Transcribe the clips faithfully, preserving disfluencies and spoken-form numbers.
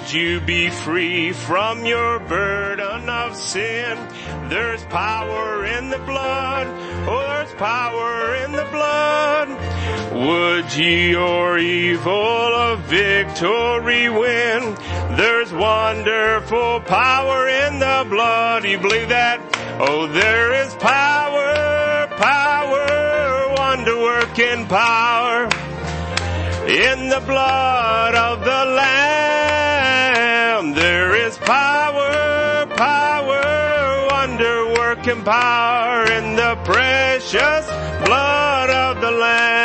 Would you be free from your burden of sin? There's power in the blood. Oh, there's power in the blood. Would ye your evil of victory win? There's wonderful power in the blood. Do you believe that? Oh, there is power, power, wonder-working power in the blood of the Lamb. There is power, power, wonder-working power in the precious blood of the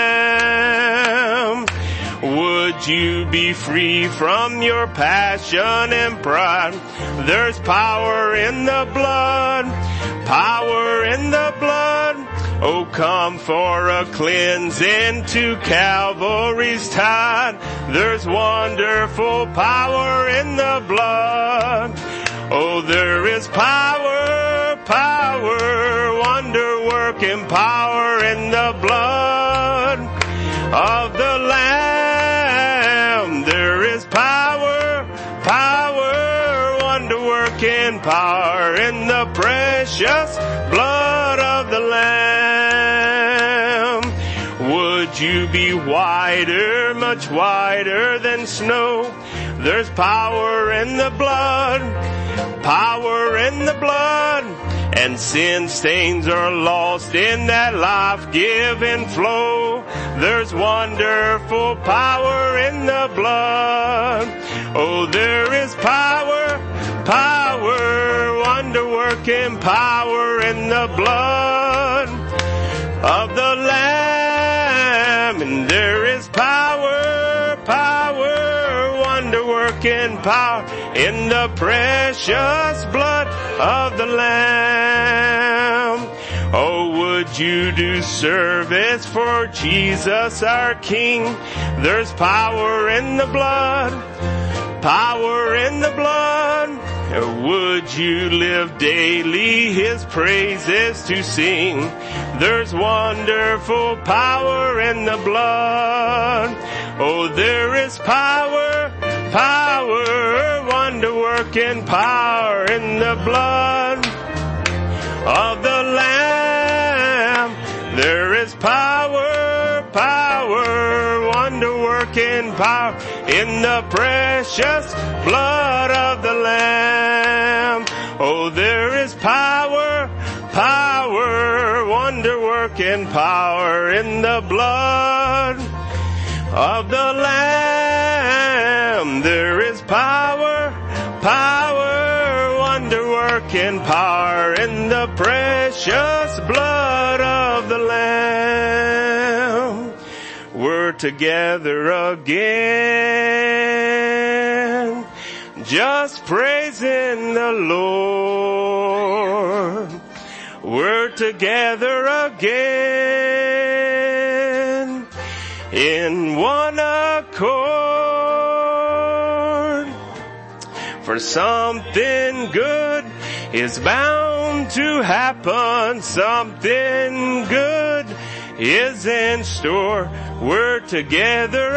Lamb. Would you be free from your passion and pride? There's power in the blood, power in the blood. Oh, come for a cleansing to Calvary's tide. There's wonderful power in the blood. Oh, there is power, power, wonder-working power in the blood of the Lamb. There is power, power, wonder-working power in the precious blood of the Lamb. Would you be whiter, much whiter than snow? There's power in the blood, power in the blood, and sin stains are lost in that life-giving flow. There's wonderful power in the blood. Oh, there is power, power, wonder-working power in the blood of the Lamb. And there is power, power, wonder-working power in the precious blood of the Lamb. Oh, would you do service for Jesus our King? There's power in the blood, power in the blood. Would you live daily His praises to sing? There's wonderful power in the blood. Oh, there is power, power, wonder-working power in the blood of the Lamb. There is power, power, wonder-working power in the precious blood of the Lamb. Oh, there is power, power, wonder-working power in the blood of the Lamb. There is power, power, wonder-working power in the precious blood of the Lamb. We're together again, just praising the Lord. We're together again in one accord. For something good is bound to happen. Something good is in store. We're together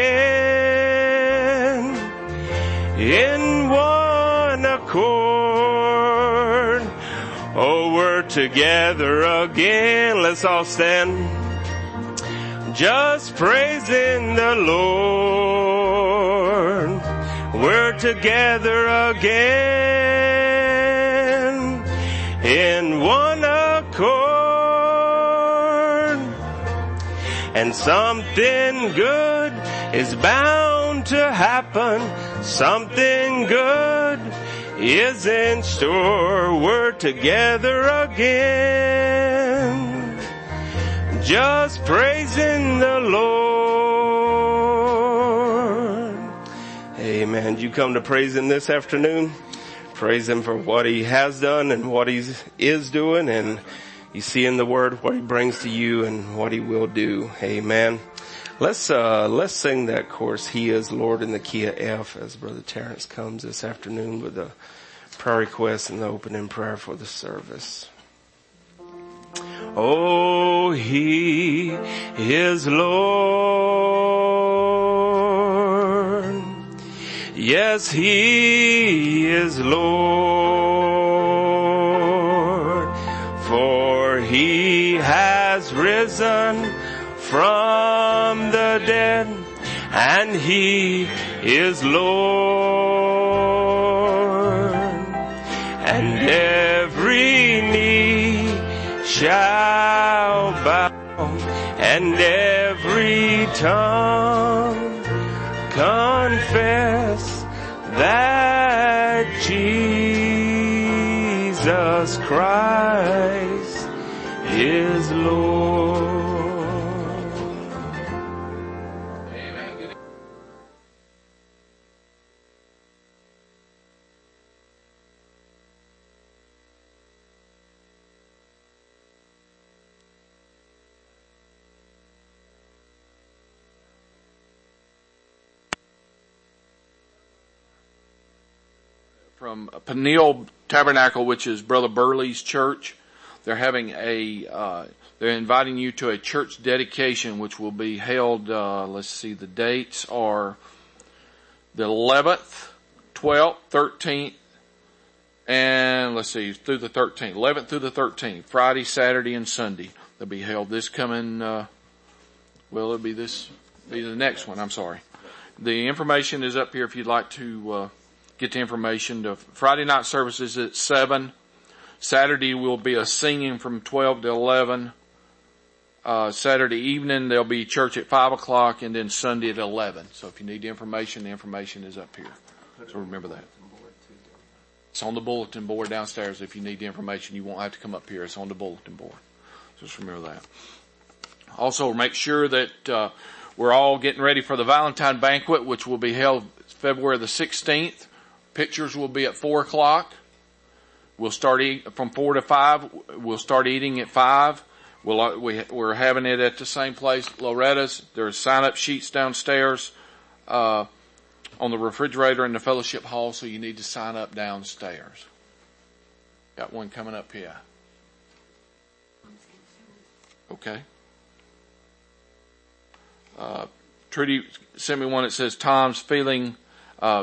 again in one accord. Oh, we're together again. Let's all stand. Just praising the Lord. We're together again in one accord. And something good is bound to happen. Something good is in store. We're together again, just praising the Lord. Amen. You come to praise Him this afternoon. Praise Him for what He has done and what He is doing, and you see in the Word what He brings to you and what He will do. Amen. Let's uh let's sing that chorus, He is Lord, in the key of F, as Brother Terrence comes this afternoon with the prayer request and the opening prayer for the service. Oh, He is Lord. Yes, He is Lord, for He has risen from the dead, and He is Lord, and every knee shall bow, and every tongue confess that Jesus Christ is Lord. From Peniel Tabernacle, which is Brother Burley's church. They're having a, uh, they're inviting you to a church dedication, which will be held, uh, let's see, the dates are the eleventh, twelfth, thirteenth, and let's see, through the thirteenth, eleventh through the thirteenth, Friday, Saturday, and Sunday. They'll be held this coming, uh, well, it'll be this, be the next one, I'm sorry. The information is up here if you'd like to, uh, get the information. The Friday night services at seven. Saturday will be a singing from twelve to eleven. Uh, Saturday evening there'll be church at five o'clock, and then Sunday at eleven. So if you need the information, the information is up here. So remember that. It's on the bulletin board downstairs. If you need the information, you won't have to come up here. It's on the bulletin board. Just remember that. Also make sure that, uh, we're all getting ready for the Valentine banquet, which will be held February the sixteenth. Pictures will be at four o'clock. We'll start eat from four to five. We'll start eating at five. We'll, we, we're having it at the same place, Loretta's. There's sign up sheets downstairs, uh, on the refrigerator in the fellowship hall. So you need to sign up downstairs. Got one coming up here. Okay. Uh, Trudy sent me one that says Tom's feeling, uh,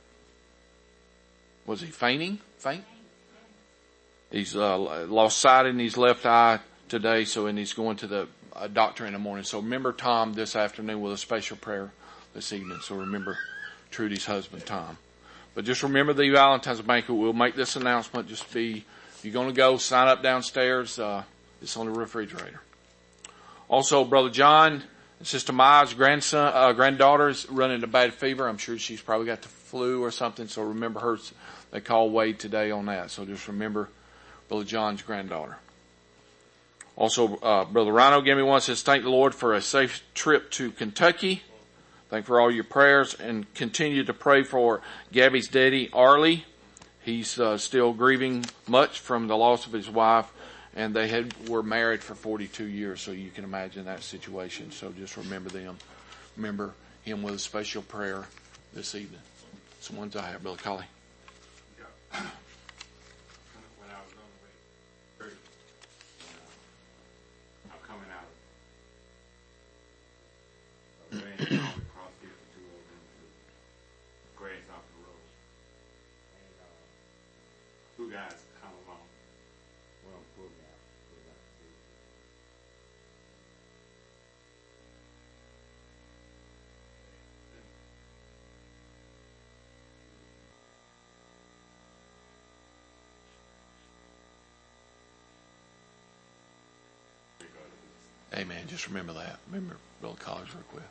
was he fainting? Faint? He's uh, lost sight in his left eye today, so and he's going to the uh, doctor in the morning. So remember Tom this afternoon with a special prayer this evening. So remember Trudy's husband, Tom. But just remember the Valentine's banquet. We'll make this announcement. Just be, if you're going to go, sign up downstairs. Uh, it's on the refrigerator. Also, Brother John and Sister Maya's grandson, uh, granddaughter is running a bad fever. I'm sure she's probably got the flu or something. So remember her. They call Wade today on that. So just remember Brother John's granddaughter. Also, uh, Brother Rhino gave me one, says, thank the Lord for a safe trip to Kentucky. Thank for all your prayers, and continue to pray for Gabby's daddy, Arlie. He's uh, still grieving much from the loss of his wife, and they had were married for forty-two years, so you can imagine that situation. So just remember them. Remember him with a special prayer this evening. It's the ones I have, Brother Collie. When I was on the way to church, uh, I'm coming out of the rain across here to over into grass off the road. And uh, two guys come along. One pulled me out. Pulled out the Amen. Just remember that. Remember Brother Collins real quick.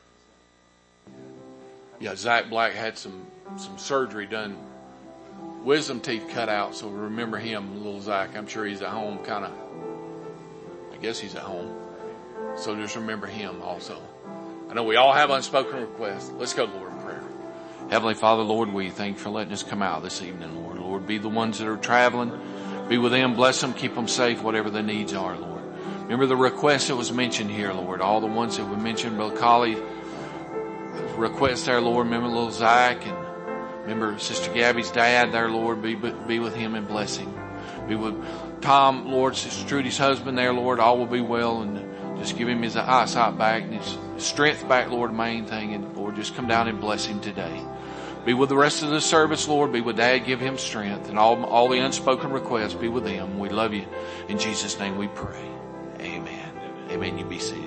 Yeah, Zach Black had some, some surgery done. Wisdom teeth cut out. So remember him, little Zach. I'm sure he's at home kind of, I guess he's at home. So just remember him also. I know we all have unspoken requests. Let's go to the Lord in prayer. Heavenly Father, Lord, we thank you for letting us come out this evening, Lord. Lord, be the ones that are traveling. Be with them. Bless them. Keep them safe, whatever their needs are, Lord. Remember the request that was mentioned here, Lord. All the ones that were mentioned, Brother Collie, request there, Lord. Remember little Zach, and remember Sister Gabby's dad there, Lord. Be, be with him and bless him. Be with Tom, Lord, Sister Trudy's husband there, Lord. All will be well, and just give him his eyesight back and his strength back, Lord, main thing. And Lord, just come down and bless him today. Be with the rest of the service, Lord. Be with Dad. Give him strength. And all, all the unspoken requests, be with them. We love you. In Jesus' name we pray. Amen. Amen. You be seated.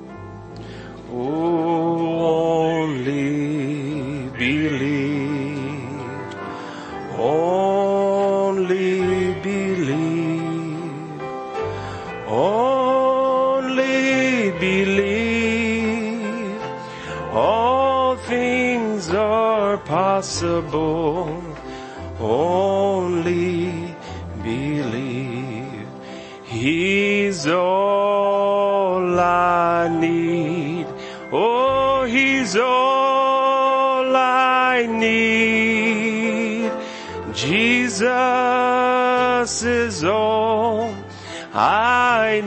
Oh, only believe. Only believe. Only believe. All things are possible. Only believe. He's all I need. Oh, he's all I need. Jesus is all I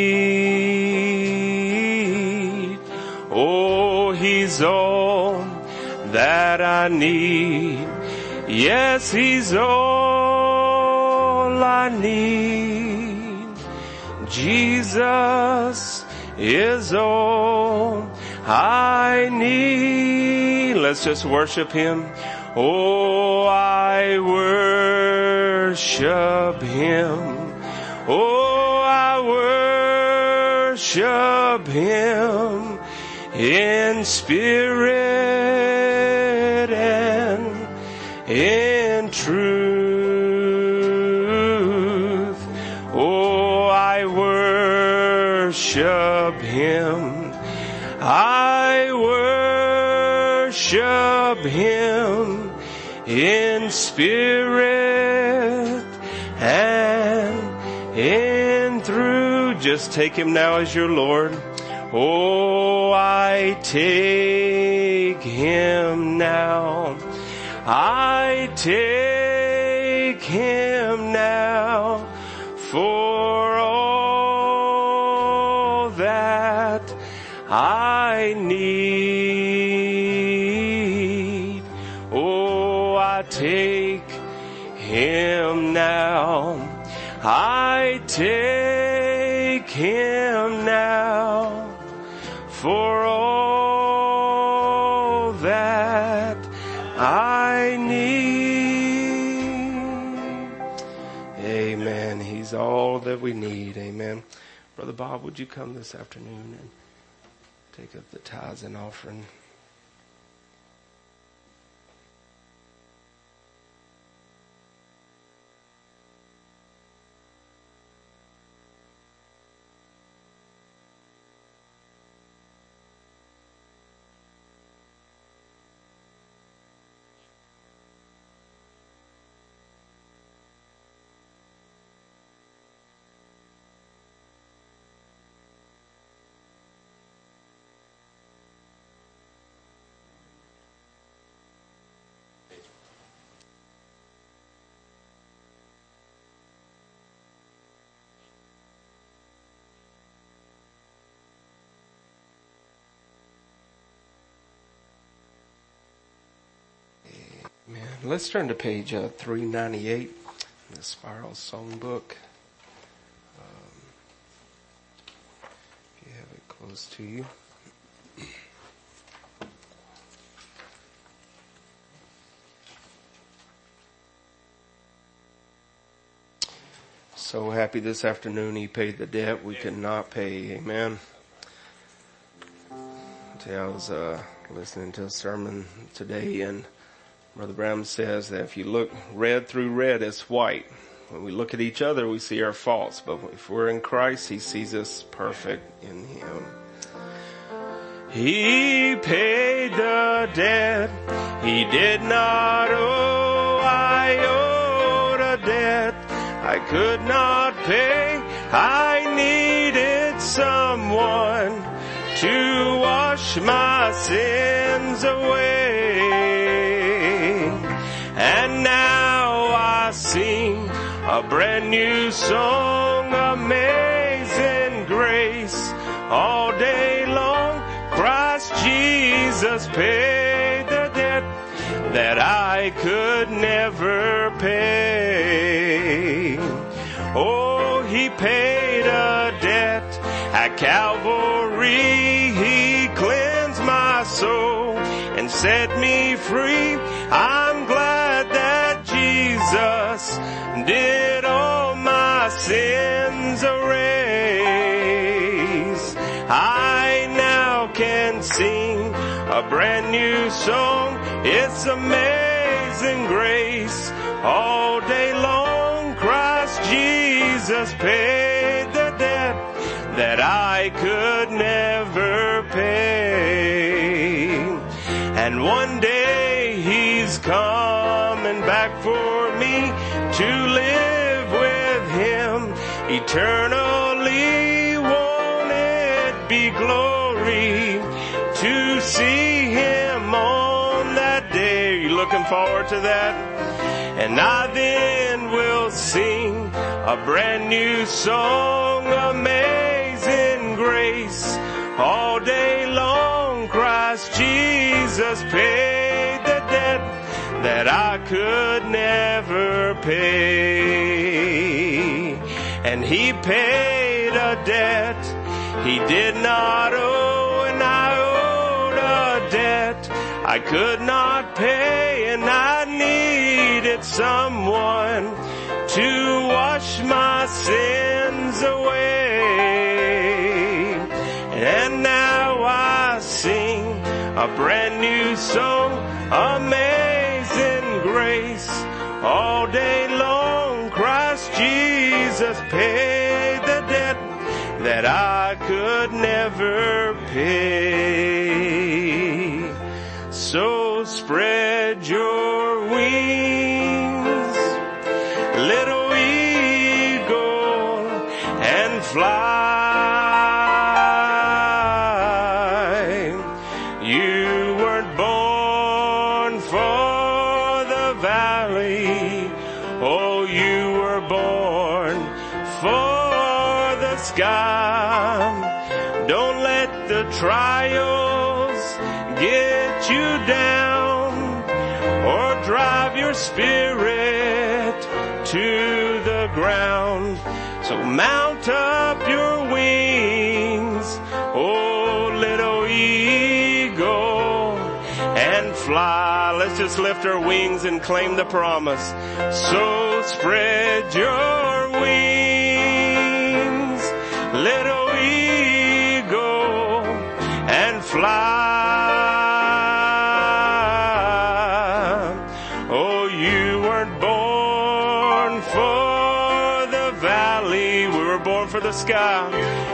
need. Oh, he's all that I need. Yes, he's all I need. Jesus is all I need. Let's just worship him. Oh, I worship him. Oh, I worship him in spirit and in truth. Oh, I worship him. I worship him in spirit and in truth. Just take him now as your Lord. Oh, I take him now. I take him now for all that I need. Oh, I take him now. I take him now for all that I need. Amen. He's all that we need. Amen. Brother Bob, would you come this afternoon and take up the tithes and offering? Amen. Let's turn to page uh, three ninety-eight in the Spiral Songbook. Um, if you have it close to you. So happy this afternoon he paid the debt we could not pay. Amen. I was uh, listening to a sermon today, and Brother Brown says that if you look red through red, it's white. When we look at each other, we see our faults. But if we're in Christ, he sees us perfect in him. He paid the debt he did not owe. I owed a debt I could not pay. I needed someone to wash my sins away. And now I sing a brand new song, Amazing Grace, all day long. Christ Jesus paid the debt that I could never pay. Oh, he paid a debt at Calvary. He cleansed my soul and set me free. I'm glad that Jesus did all my sins erase. I now can sing a brand new song. It's amazing grace. All day long Christ Jesus paid the debt that I could never pay. And one day He's coming back for me to live with Him eternally. Won't it be glory to see Him on that day? You looking forward to that? And I then will sing a brand new song, Amazing Grace. All day long Christ Jesus paid the debt that I could never pay. And He paid a debt He did not owe, and I owed a debt I could not pay, and I needed someone to wash my sins away. And now I sing a brand new song, Amazing Grace. All day long Christ Jesus paid the debt that I could never pay. So spread your wings, little eagle, and fly. You weren't born for the valley. Oh, you were born for the sky. Don't let the trials get you down or drive your spirit to the ground. So mount up your wings, oh little eagle, and fly. Let's just lift our wings and claim the promise. So spread your wings, little eagle, and fly. Oh, you weren't born for the valley. We were born for the sky.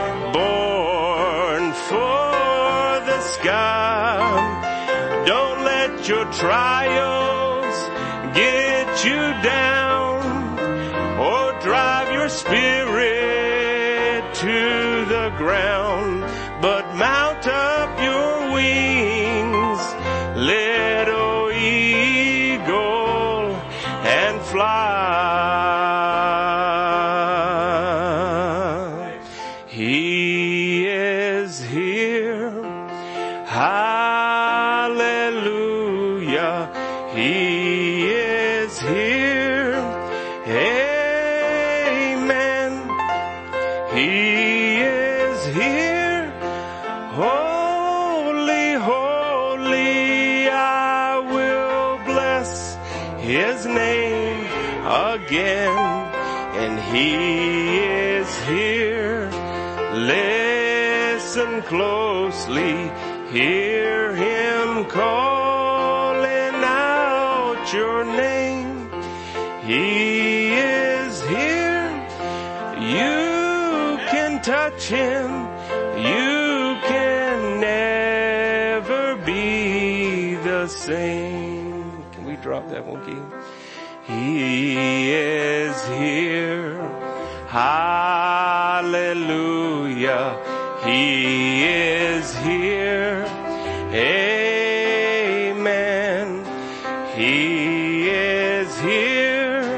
Born for the sky. Don't let your trials get you down or drive your spirit to the ground. But mount up your wings, little eagle, and fly. He is here. Hallelujah. He is here. Amen. He is here. Holy, holy, I will bless His name again. And He is here. Listen closely. Hear Him calling out your name. He is here. You can touch Him. You can never be the same. Can we drop that one key? He is here. Hallelujah. He is here. Amen. He is here.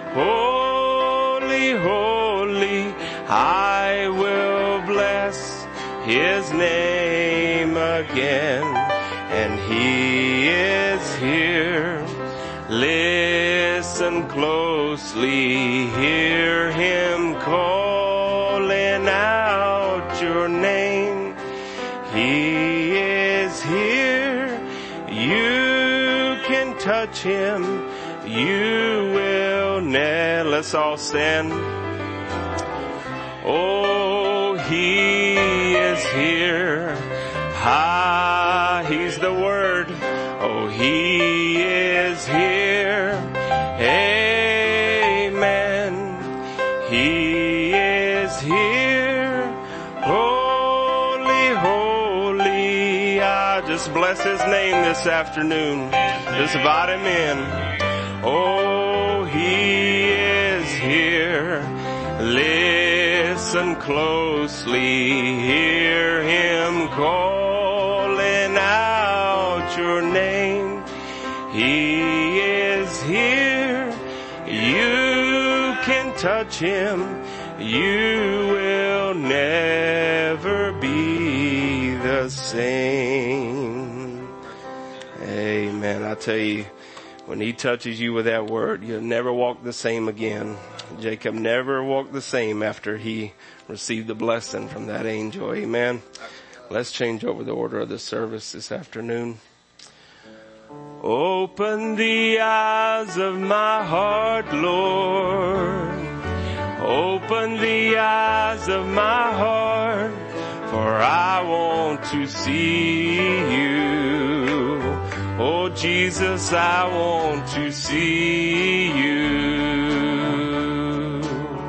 Holy, holy, I will bless His name again. And He is here. Listen closely, hear Him calling out your name. He is touch him, you will never. Let's all stand. Oh, he is here. Ah, he's the word. Oh, he is here. Amen. He is here. Holy, holy. I just bless his name this afternoon. Just invite him in. Oh, he is here. Listen closely. Hear him calling out your name. He is here. You can touch him. You will never be the same. Amen. I tell you, when he touches you with that word, you'll never walk the same again. Jacob never walked the same after he received the blessing from that angel. Amen. Let's change over the order of the service this afternoon. Open the eyes of my heart, Lord. Open the eyes of my heart, for I want to see you. Oh, Jesus, I want to see you.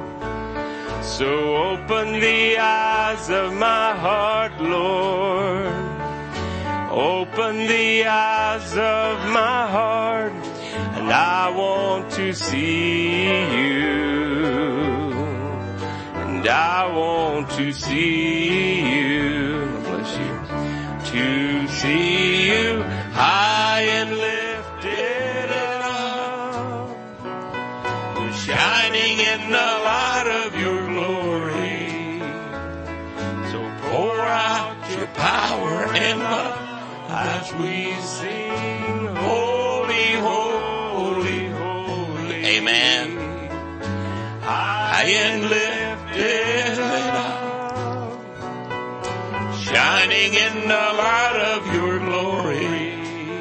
So open the eyes of my heart, Lord. Open the eyes of my heart, and I want to see you. And I want to see you. Bless you. To see you high and lifted up, shining in the light of your glory. So pour out your power and love as we sing, holy, holy, holy. Amen. High and lifted up, shining in the light of your glory.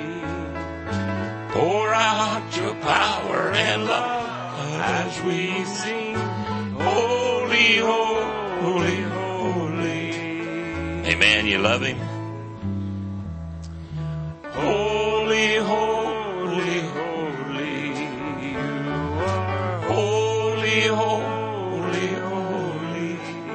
Pour out your power and love as we sing, holy, holy, holy. Amen. You love him? Holy, holy, holy, you are holy, holy, holy,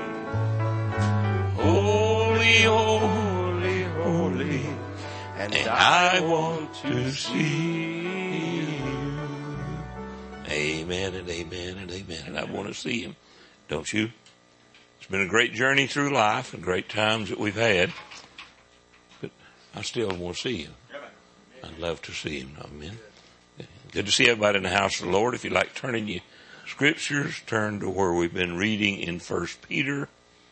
holy, holy, holy, and, and I want to see you. Amen and amen and amen. And I want to see him, don't you? It's been a great journey through life and great times that we've had, but I still want to see him. I'd love to see him. Amen. Good to see everybody in the house of the Lord. If you'd like to turn in your scriptures, turn to where we've been reading in First Peter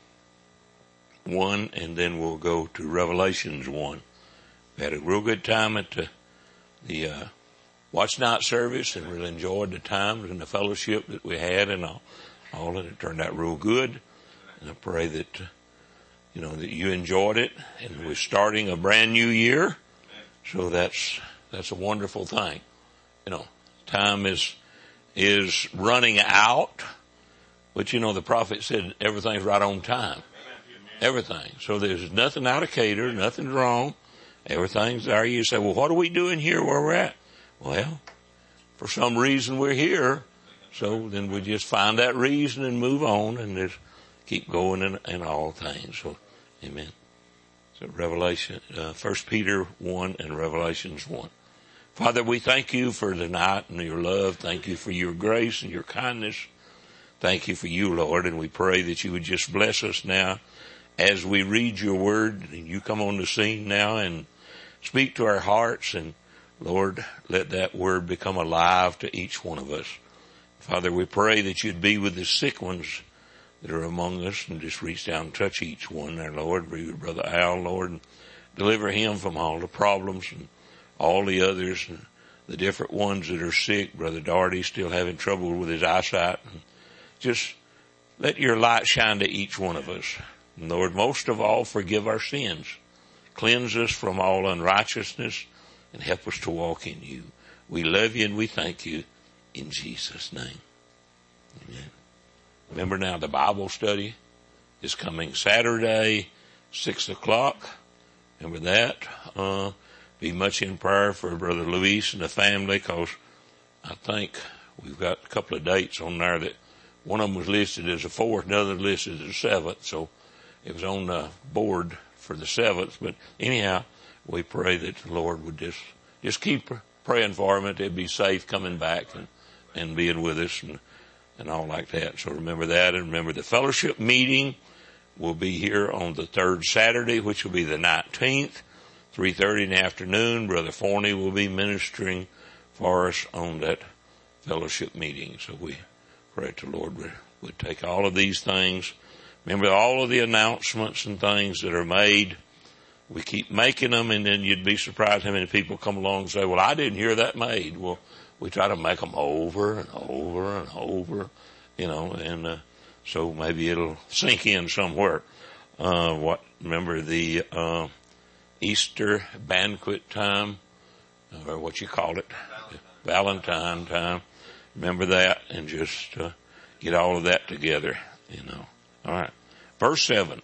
one, and then we'll go to Revelations one. We had a real good time at the, the uh, watch night service, and really enjoyed the times and the fellowship that we had and all, all and it turned out real good. And I pray that, uh, you know, that you enjoyed it. And we're starting a brand new year. So that's, that's a wonderful thing. You know, time is, is running out, but you know, the prophet said everything's right on time. Everything. So there's nothing out of cater, nothing's wrong. Everything's there. You say, well, what are we doing here where we're at? Well, for some reason we're here. So then we just find that reason and move on and just keep going in, in all things. So, amen. So Revelation, uh, First Peter one and Revelations one. Father, we thank you for the night and your love. Thank you for your grace and your kindness. Thank you for you, Lord. And we pray that you would just bless us now as we read your word, and you come on the scene now and speak to our hearts. And Lord, let that word become alive to each one of us. Father, we pray that you'd be with the sick ones that are among us, and just reach down and touch each one there, Lord. Be with Brother Al, Lord, and deliver him from all the problems and all the others and the different ones that are sick. Brother Darty still having trouble with his eyesight. And just let your light shine to each one of us. And Lord, most of all, forgive our sins. Cleanse us from all unrighteousness and help us to walk in you. We love you and we thank you in Jesus' name. Amen. Remember now, the Bible study is coming Saturday, six o'clock. Remember that. Uh, be much in prayer for Brother Luis and the family, because I think we've got a couple of dates on there that one of them was listed as the fourth, another listed as the seventh. So it was on the board for the seventh. But anyhow, we pray that the Lord would just, just keep praying for them, that they'd be safe coming back and, and being with us and, and all like that. So remember that, and remember the fellowship meeting will be here on the third Saturday, which will be the nineteenth, three thirty in the afternoon. Brother Forney will be ministering for us on that fellowship meeting. So we pray that the Lord would, would take all of these things. Remember all of the announcements and things that are made. We keep making them, and then you'd be surprised how many people come along and say, well, I didn't hear that made. Well, we try to make them over and over and over, you know, and uh, so maybe it'll sink in somewhere. Uh, what, remember the uh, Easter banquet time, or what you call it, Valentine time. Remember that, and just uh, get all of that together, you know. All right. Verse seven.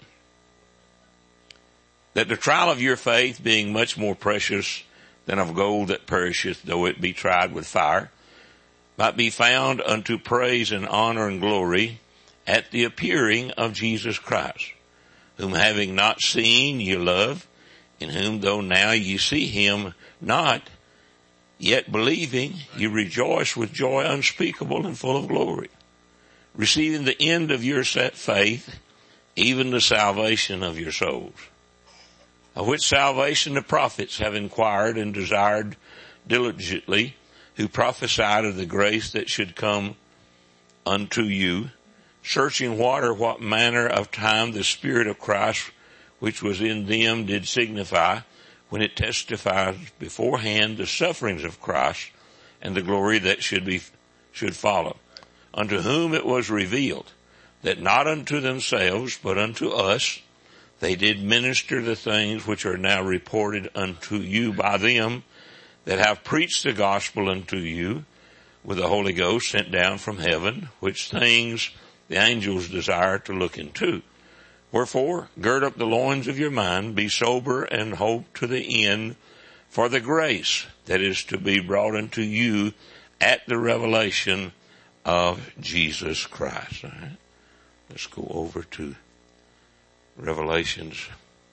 That the trial of your faith, being much more precious than of gold that perisheth, though it be tried with fire, might be found unto praise and honor and glory at the appearing of Jesus Christ, whom having not seen ye love, in whom though now ye see him not, yet believing ye rejoice with joy unspeakable and full of glory, receiving the end of your set faith, even the salvation of your souls. Of which salvation the prophets have inquired and desired diligently, who prophesied of the grace that should come unto you, searching what or what manner of time the Spirit of Christ which was in them did signify, when it testified beforehand the sufferings of Christ and the glory that should be should follow, unto whom it was revealed that not unto themselves but unto us they did minister the things which are now reported unto you by them that have preached the gospel unto you with the Holy Ghost sent down from heaven, which things the angels desire to look into. Wherefore, gird up the loins of your mind, be sober, and hope to the end for the grace that is to be brought unto you at the revelation of Jesus Christ. All right. Let's go over to Revelations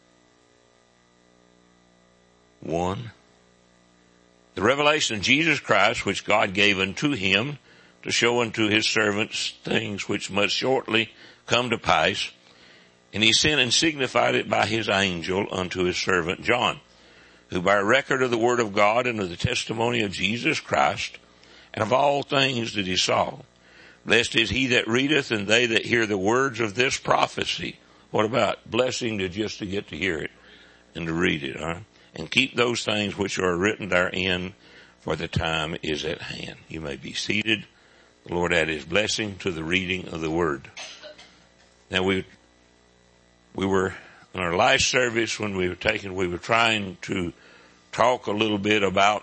one. The revelation of Jesus Christ, which God gave unto him to show unto his servants things which must shortly come to pass. And he sent and signified it by his angel unto his servant John, who by record of the word of God and of the testimony of Jesus Christ, and of all things that he saw, blessed is he that readeth, and they that hear the words of this prophecy. What about blessing to just to get to hear it and to read it, huh? And keep those things which are written therein, for the time is at hand. You may be seated. The Lord add his blessing to the reading of the word. Now we, we were in our last service when we were taking, we were trying to talk a little bit about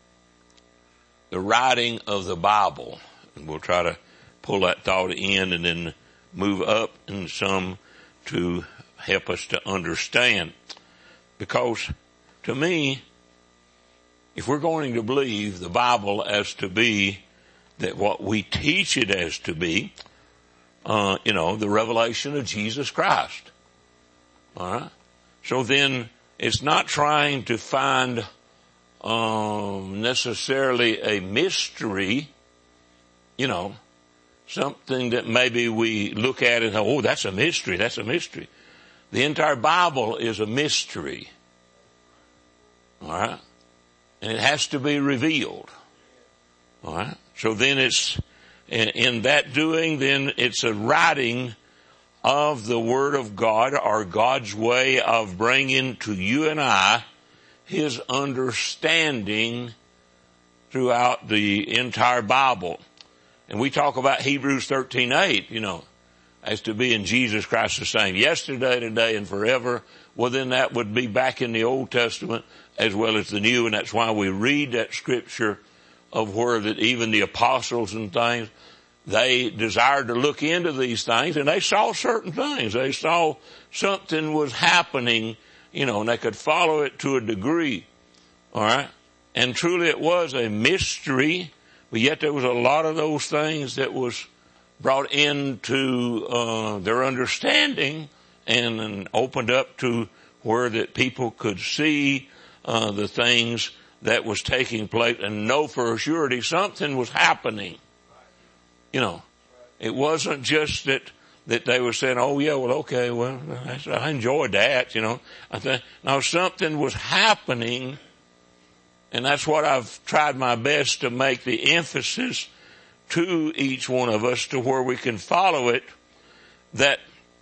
the writing of the Bible. And we'll try to pull that thought in and then move up in some to help us to understand. Because to me, if we're going to believe the Bible as to be that what we teach it as to be, uh, you know, the revelation of Jesus Christ. All right. So then it's not trying to find, um, necessarily a mystery, you know, something that maybe we look at and go, oh, that's a mystery, that's a mystery. The entire Bible is a mystery. All right? And it has to be revealed. All right? So then it's, in, in that doing, then it's a writing of the Word of God, or God's way of bringing to you and I his understanding throughout the entire Bible. And we talk about Hebrews thirteen eight, you know, as to be in Jesus Christ the same yesterday, today, and forever. Well, then that would be back in the Old Testament as well as the New, and that's why we read that scripture of where that even the apostles and things, they desired to look into these things, and they saw certain things. They saw something was happening, you know, and they could follow it to a degree. All right? And truly it was a mystery, but yet there was a lot of those things that was brought into uh, their understanding and, and opened up to where that people could see uh, the things that was taking place and know for a surety something was happening. You know, it wasn't just that, that they were saying, oh yeah, well okay, well, I enjoyed that, you know. I think, no, something was happening, and that's what I've tried my best to make the emphasis to each one of us to where we can follow it, that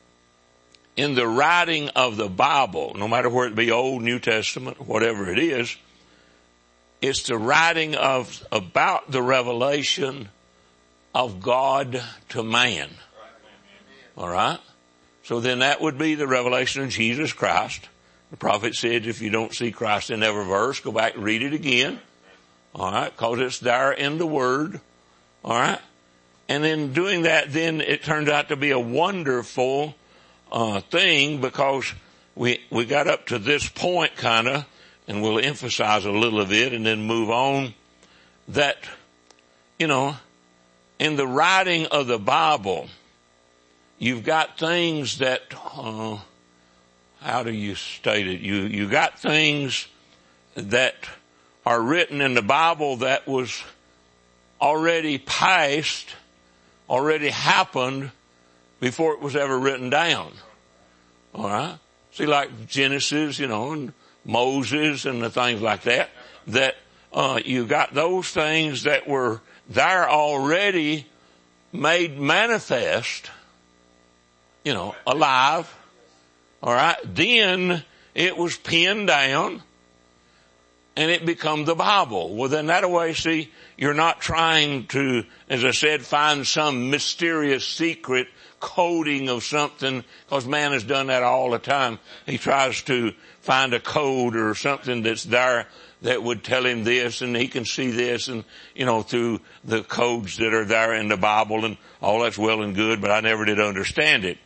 in the writing of the Bible, no matter where it be Old, New Testament, whatever it is, it's the writing of, about the revelation of God to man. All right? So then that would be the revelation of Jesus Christ. The prophet said if you don't see Christ in every verse, go back and read it again. All right? Because it's there in the Word. All right? And in doing that, then it turns out to be a wonderful uh thing, because we we got up to this point kind of, and we'll emphasize a little of it and then move on, that, you know, in the writing of the Bible, you've got things that, uh, how do you state it? You, you got things that are written in the Bible that was already past, already happened before it was ever written down. All right? See, like Genesis, you know, and Moses and the things like that, that, uh, you got those things that were there already made manifest, you know, alive. All right. Then it was pinned down and it become the Bible. Well, then that way, see, you're not trying to, as I said, find some mysterious secret coding of something, because man has done that all the time. He tries to find a code or something that's there that would tell him this, and he can see this, and, you know, through the codes that are there in the Bible, and all that's well and good, but I never did understand it.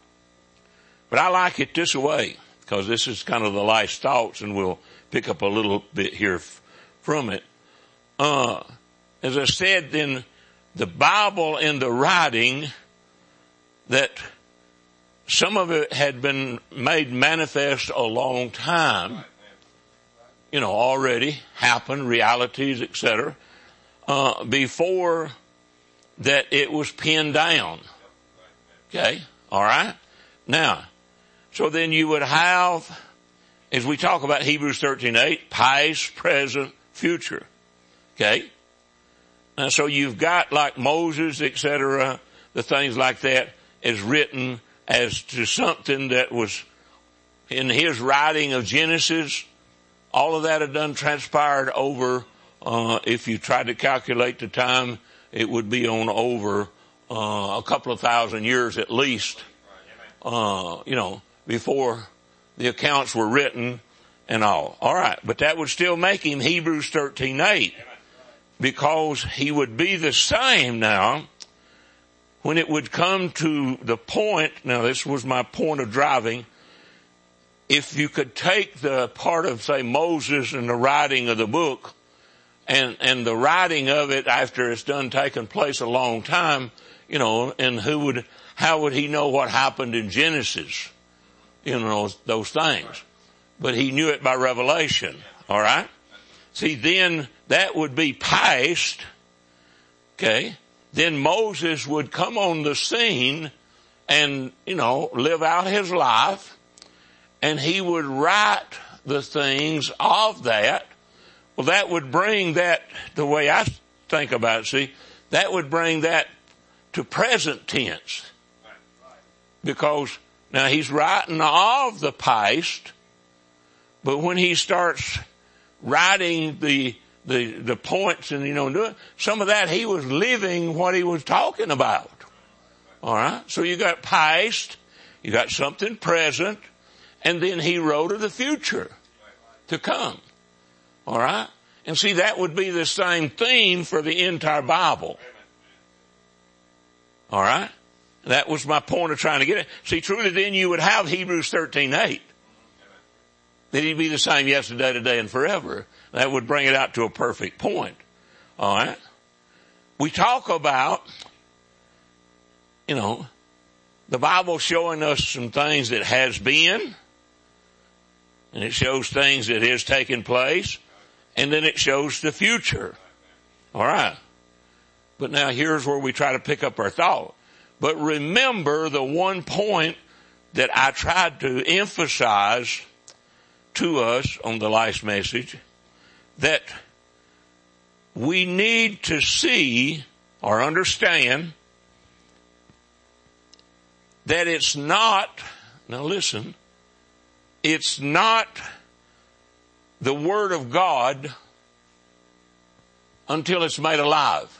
But I like it this way, because this is kind of the last thoughts, and we'll pick up a little bit here f- from it. Uh, as I said, then the Bible in the writing, that some of it had been made manifest a long time, you know, already happened, realities, et cetera, uh, before that it was pinned down. Okay? All right? Now, so then you would have, as we talk about Hebrews thirteen eight, past, present, future. Okay? Now, so you've got like Moses, et cetera, the things like that is written as to something that was in his writing of Genesis. All of that had done transpired over, uh, if you tried to calculate the time, it would be on over, uh, a couple of thousand years at least, uh, you know, before the accounts were written and all. All right. But that would still make him Hebrews thirteen eight, because he would be the same now when it would come to the point. Now this was my point of driving. If you could take the part of, say, Moses and the writing of the book, and, and the writing of it after it's done taken place a long time, you know, and who would, how would he know what happened in Genesis? You know, those, those things. But he knew it by revelation. All right? See, then that would be past. Okay? Then Moses would come on the scene and, you know, live out his life. And he would write the things of that. Well, that would bring that, the way I think about it, see, that would bring that to present tense. Because now he's writing of the past, but when he starts writing the, the, the points and, you know, doing some of that, he was living what he was talking about. All right. So you got past, you got something present, and then he wrote of the future to come. All right. And see, that would be the same theme for the entire Bible. All right? That was my point of trying to get it. See, truly then you would have Hebrews thirteen eight. That he'd be the same yesterday, today, and forever. That would bring it out to a perfect point. All right? We talk about, you know, the Bible showing us some things that has been, and it shows things that is taking place, and then it shows the future. All right. But now here's where we try to pick up our thought. But remember the one point that I tried to emphasize to us on the last message, that we need to see or understand that it's not, now listen, it's not the Word of God until it's made alive.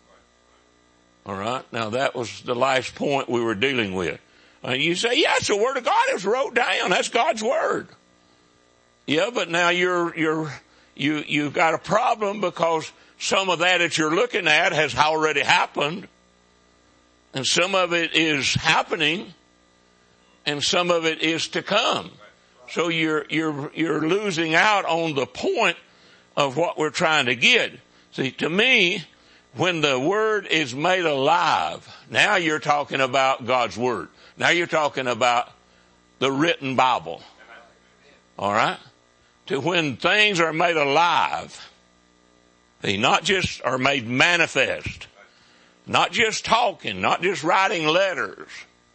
All right. Now that was the last point we were dealing with. Uh, you say, yeah, it's the Word of God. It's wrote down. That's God's Word. Yeah, but now you're, you're, you, you've got a problem because some of that that you're looking at has already happened. And some of it is happening. And some of it is to come. So you're, you're, you're losing out on the point of what we're trying to get. See, to me, when the Word is made alive, now you're talking about God's Word. Now you're talking about the written Bible. All right? To when things are made alive, they not just are made manifest, not just talking, not just writing letters.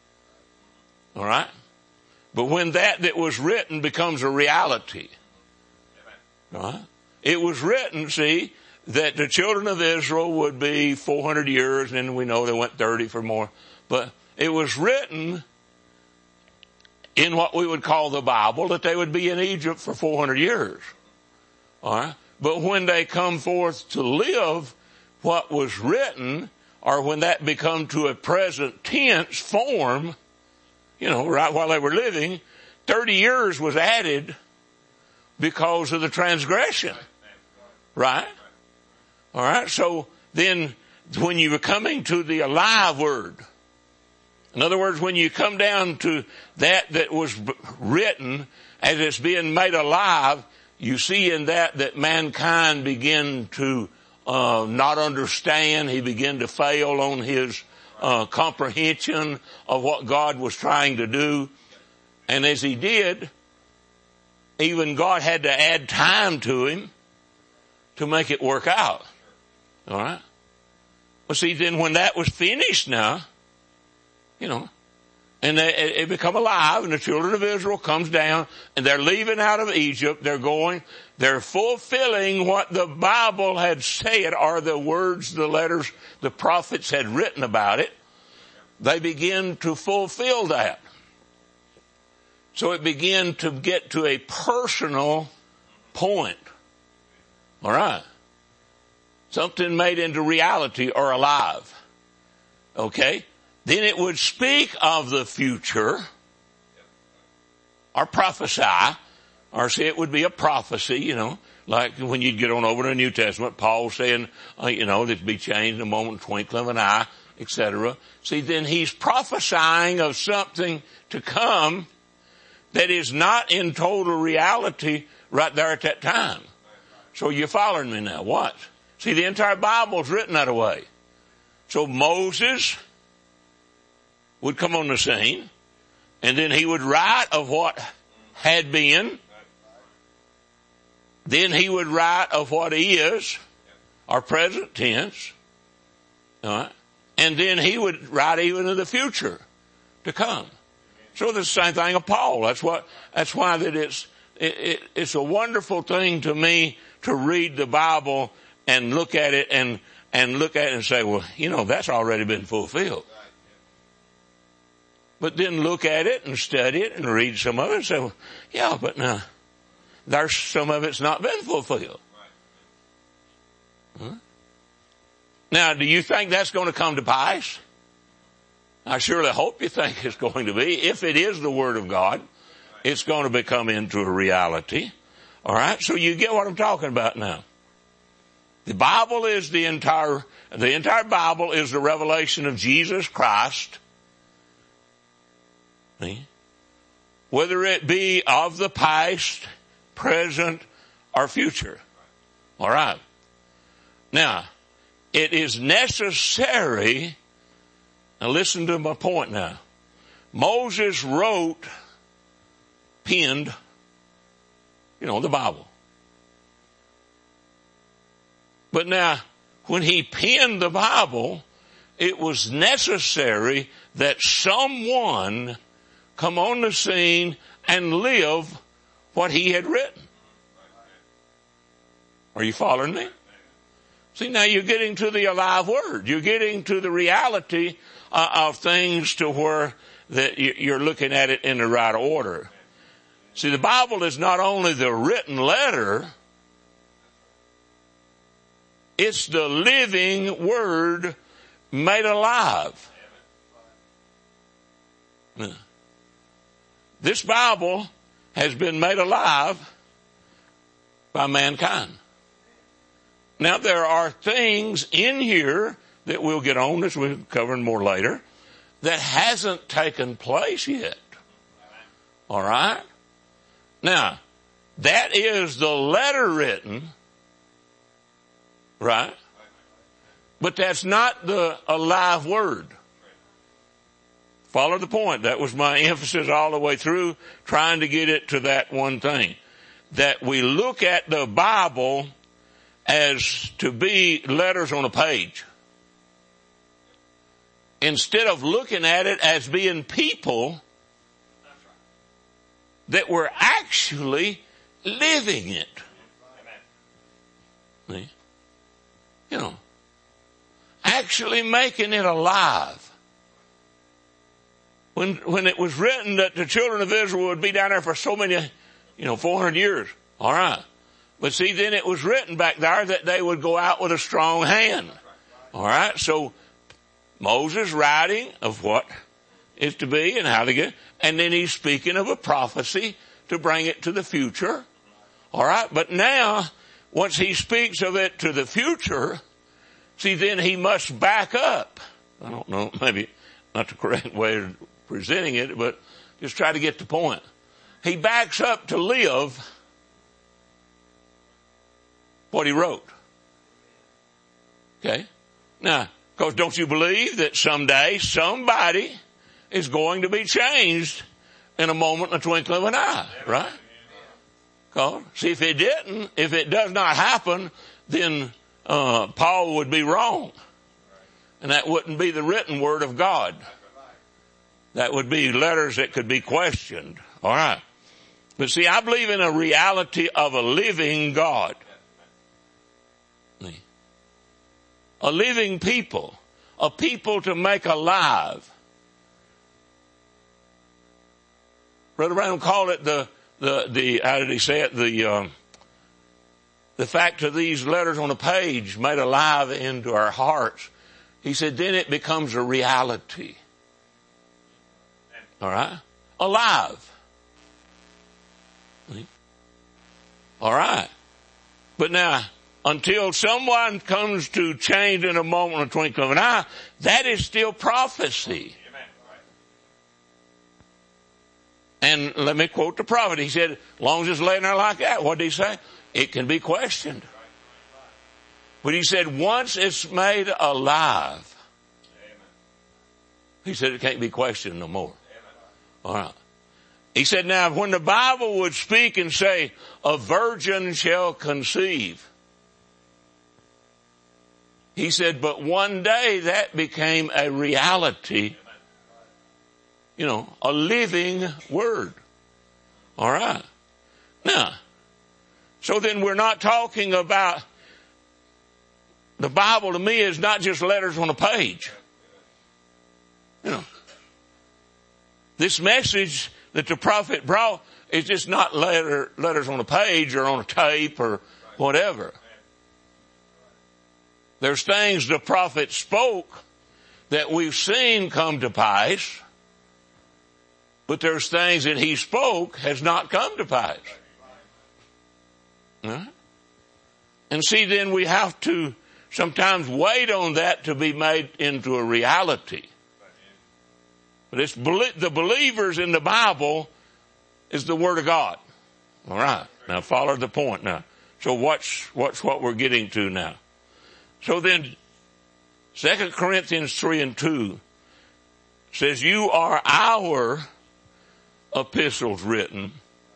All right? But when that that was written becomes a reality. All right? It was written, see, that the children of Israel would be four hundred years, and we know they went thirty for more. But it was written in what we would call the Bible that they would be in Egypt for four hundred years. All right? But when they come forth to live, what was written, or when that become to a present tense form, you know, right while they were living, thirty years was added because of the transgression. Right? All right? So then when you were coming to the alive Word, in other words, when you come down to that that was written as it's being made alive, you see in that that mankind began to uh, not understand. He began to fail on his uh, comprehension of what God was trying to do. And as he did, even God had to add time to him to make it work out. All right? Well, see, then when that was finished now, you know, and they, it become alive, and the children of Israel comes down, and they're leaving out of Egypt. They're going, they're fulfilling what the Bible had said, or the words, the letters, the prophets had written about it. They begin to fulfill that. So it began to get to a personal point. All right. Something made into reality or alive. Okay. Then it would speak of the future or prophesy, or say it would be a prophecy, you know, like when you'd get on over to the New Testament, Paul saying, uh, you know, that'd be changed in a moment, twinkling of an eye, et cetera. See, then he's prophesying of something to come that is not in total reality right there at that time. So you're following me now. What? See, the entire Bible is written that way. So Moses would come on the scene, and then he would write of what had been. Then he would write of what is, our present tense. All right? And then he would write even of the future to come. So the same thing of Paul. That's what, that's why that it's, it, it, it's a wonderful thing to me to read the Bible and look at it and, and look at it and say, well, you know, that's already been fulfilled. But then look at it and study it and read some of it and say, well, yeah, but now, there's some of it's not been fulfilled. Huh? Now, do you think that's going to come to pass? I surely hope you think it's going to be. If it is the Word of God, it's going to become into a reality. All right? So you get what I'm talking about now. The Bible is the entire, the entire Bible is the revelation of Jesus Christ. See? Whether it be of the past, present, or future. All right. Now, it is necessary, now listen to my point now. Moses wrote, penned, you know, the Bible. But now, when he penned the Bible, it was necessary that someone come on the scene and live what he had written. Are you following me? See, now you're getting to the alive word. You're getting to the reality uh, of things to where that you're looking at it in the right order. See, the Bible is not only the written letter, it's the living word made alive. This Bible has been made alive by mankind. Now there are things in here that we'll get on, as we'll cover more later, that hasn't taken place yet. All right? Now, that is the letter written, right? But that's not the alive word. Follow the point. That was my emphasis all the way through, trying to get it to that one thing. That we look at the Bible as to be letters on a page. Instead of looking at it as being people that were actually living it. See? You know, actually making it alive. When, when it was written that the children of Israel would be down there for so many, you know, four hundred years. All right. But see, then it was written back there that they would go out with a strong hand. All right. So Moses writing of what is to be and how to get, and then he's speaking of a prophecy to bring it to the future. All right. But now, once he speaks of it to the future, see, then he must back up. I don't know, maybe not the correct way of presenting it, but just try to get the point. He backs up to live what he wrote. Okay? Now, because don't you believe that someday somebody is going to be changed in a moment, in a twinkling of an eye, right? Because, see, if it didn't, if it does not happen, then uh, Paul would be wrong. And that wouldn't be the written word of God. That would be letters that could be questioned. All right. But see, I believe in a reality of a living God. A living people. A people to make alive. Brother Brown called it the, the, the, how did he say it? The, um, the fact of these letters on a page made alive into our hearts. He said, then it becomes a reality. All right? Alive. All right. But now, until someone comes to change in a moment or twinkling of an eye, that is still prophecy. And let me quote the prophet. He said, as long as it's laying there like that, what did he say? It can be questioned. But he said, once it's made alive, he said it can't be questioned no more. All right. He said, now, when the Bible would speak and say, a virgin shall conceive, he said, but one day that became a reality, you know, a living word. All right. Now, so then we're not talking about, the Bible to me is not just letters on a page. You know, this message that the prophet brought is just not letter, letters on a page or on a tape or whatever. There's things the prophet spoke that we've seen come to pass, but there's things that he spoke has not come to pass. Right? And see, then we have to sometimes wait on that to be made into a reality. But it's the believers in the Bible is the Word of God. All right. Now follow the point now. So what's, what's what we're getting to now? So then, Second Corinthians three and two says, you are our epistles written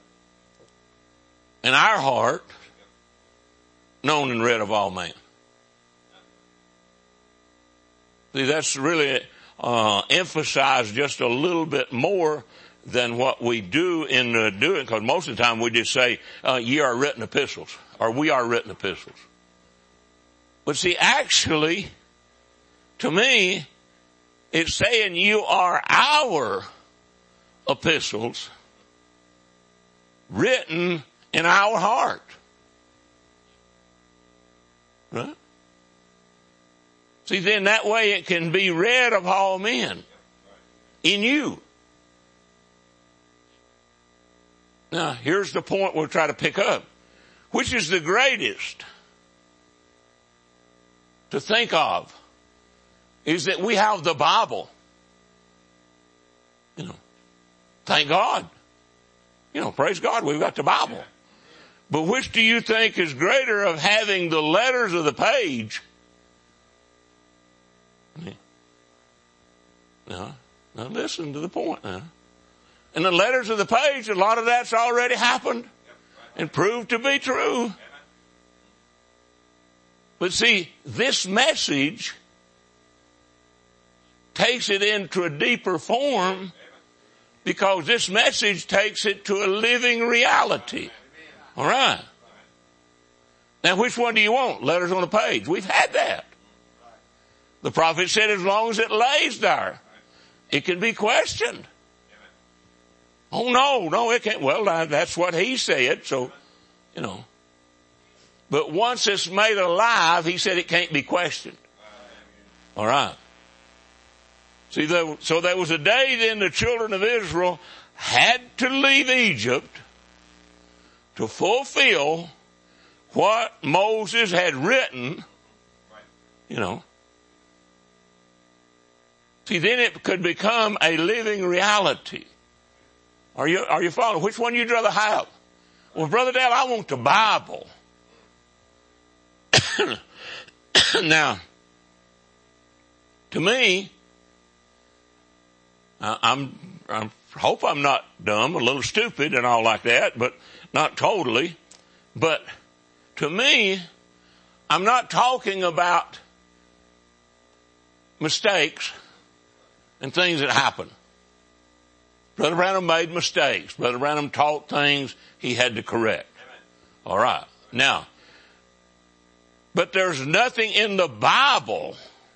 in our heart, known and read of all men. See, that's really uh, emphasized just a little bit more than what we do in uh, doing, because most of the time we just say, uh, ye are written epistles, or we are written epistles. But see, actually, to me, it's saying you are our epistles written in our heart. Right? See, then that way it can be read of all men in you. Now, here's the point we'll try to pick up. Which is the greatest to think of is that we have the Bible. You know, thank God. You know, praise God, we've got the Bible. But which do you think is greater of having the letters of the page? Now, now listen to the point now. And the letters of the page, a lot of that's already happened and proved to be true. But see, this message takes it into a deeper form because this message takes it to a living reality. All right. Now, which one do you want? Letters on the page. We've had that. The prophet said as long as it lays there, it can be questioned. Oh, no, no, it can't. Well, that's what he said, so, you know. But once it's made alive, he said it can't be questioned. All right. See, there, so there was a day then the children of Israel had to leave Egypt to fulfill what Moses had written, you know. See, then it could become a living reality. Are you, are you following? Which one you'd rather have? Well, Brother Dale, I want the Bible. Now, to me, I'm, I hope I'm not dumb, a little stupid and all like that, but not totally. But to me, I'm not talking about mistakes and things that happen. Brother Branham made mistakes. Brother Branham taught things he had to correct. All right. Now, but there's nothing in the Bible.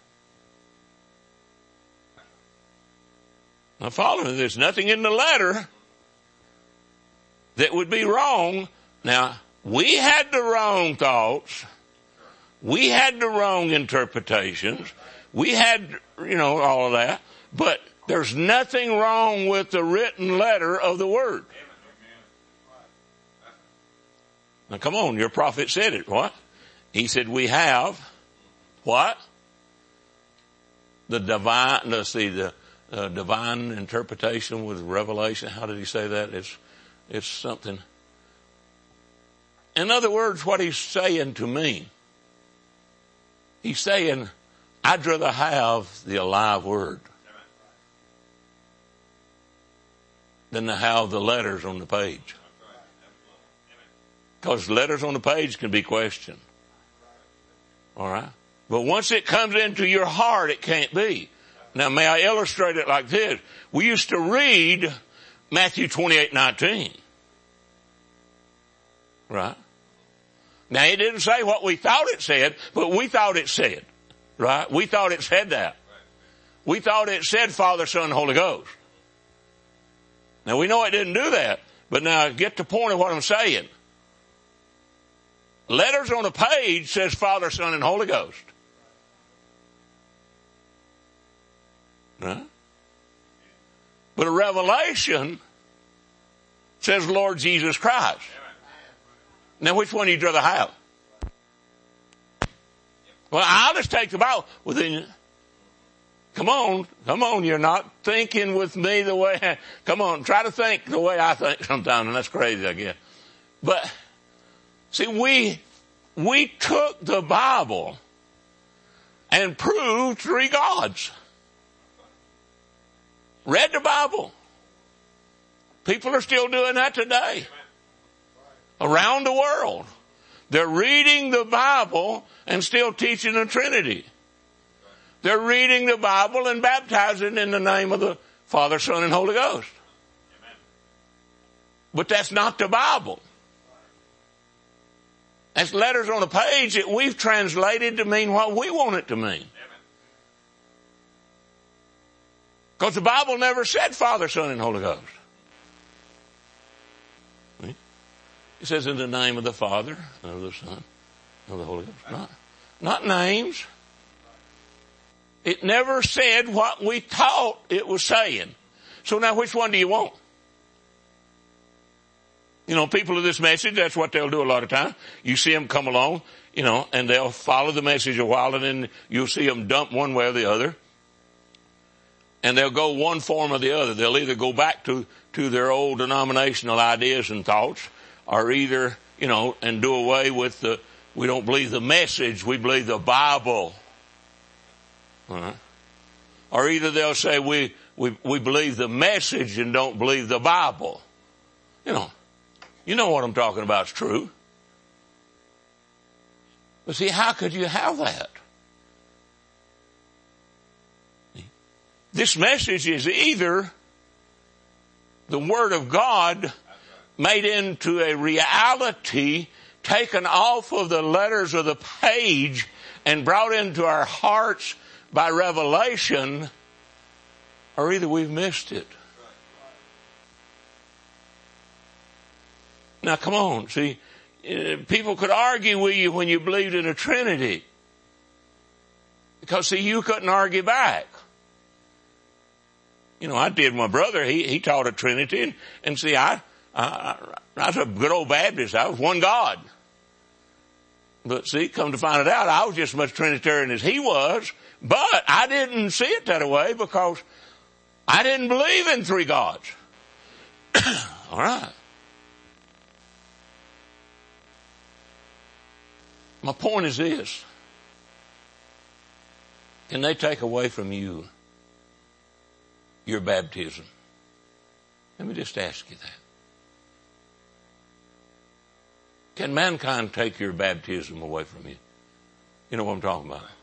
Now follow me. There's nothing in the letter that would be wrong. Now, we had the wrong thoughts. We had the wrong interpretations. We had, you know, all of that. But there's nothing wrong with the written letter of the Word. Now come on, your prophet said it. What? He said we have what? The divine, let's see, the uh, divine interpretation with revelation. How did he say that? It's, it's something. In other words, what he's saying to me, he's saying, I'd rather have the alive Word than to have the letters on the page. Because letters on the page can be questioned. All right? But once it comes into your heart, it can't be. Now, may I illustrate it like this? We used to read Matthew twenty-eight nineteen. Right? Now, it didn't say what we thought it said, but we thought it said. Right? We thought it said that. We thought it said Father, Son, Holy Ghost. Now, we know it didn't do that, but now get the point of what I'm saying. Letters on a page says Father, Son, and Holy Ghost. Right? But a revelation says Lord Jesus Christ. Now, which one would you rather have? Well, I'll just take the Bible. Well, then, come on, come on. You're not thinking with me the way, I, come on, try to think the way I think sometimes, and that's crazy, I guess. But, see, we, we took the Bible and proved three gods. Read the Bible. People are still doing that today. Around the world. They're reading the Bible and still teaching the Trinity. They're reading the Bible and baptizing in the name of the Father, Son, and Holy Ghost. But that's not the Bible. That's letters on a page that we've translated to mean what we want it to mean. Because the Bible never said Father, Son, and Holy Ghost. It says in the name of the Father, of the Son, of the Holy Ghost. Not, not names. It never said what we thought it was saying. So now which one do you want? You know, people of this message, that's what they'll do a lot of times. You see them come along, you know, and they'll follow the message a while, and then you'll see them dump one way or the other. And they'll go one form or the other. They'll either go back to, to their old denominational ideas and thoughts, or either, you know, and do away with the, we don't believe the message, we believe the Bible. Uh-huh. Or either they'll say we, we, we believe the message and don't believe the Bible. You know, you know what I'm talking about is true. But see, how could you have that? This message is either the Word of God made into a reality, taken off of the letters of the page and brought into our hearts by revelation, or either we've missed it. Now come on, see, people could argue with you when you believed in a Trinity. Because see, you couldn't argue back. You know, I did my brother, he, he taught a Trinity, and, and see, I, I, I was a good old Baptist. I was one God. But see, come to find it out, I was just as much Trinitarian as he was, but I didn't see it that way because I didn't believe in three gods. All right. My point is this. Can they take away from you your baptism? Let me just ask you that. Can mankind take your baptism away from you? You know what I'm talking about?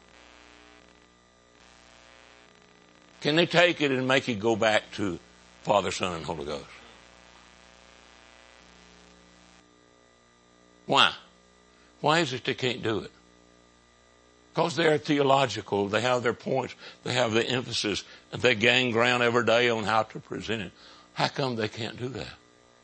Can they take it and make it go back to Father, Son, and Holy Ghost? Why? Why is it they can't do it? Because they're theological. They have their points. They have the emphasis. And they gain ground every day on how to present it. How come they can't do that?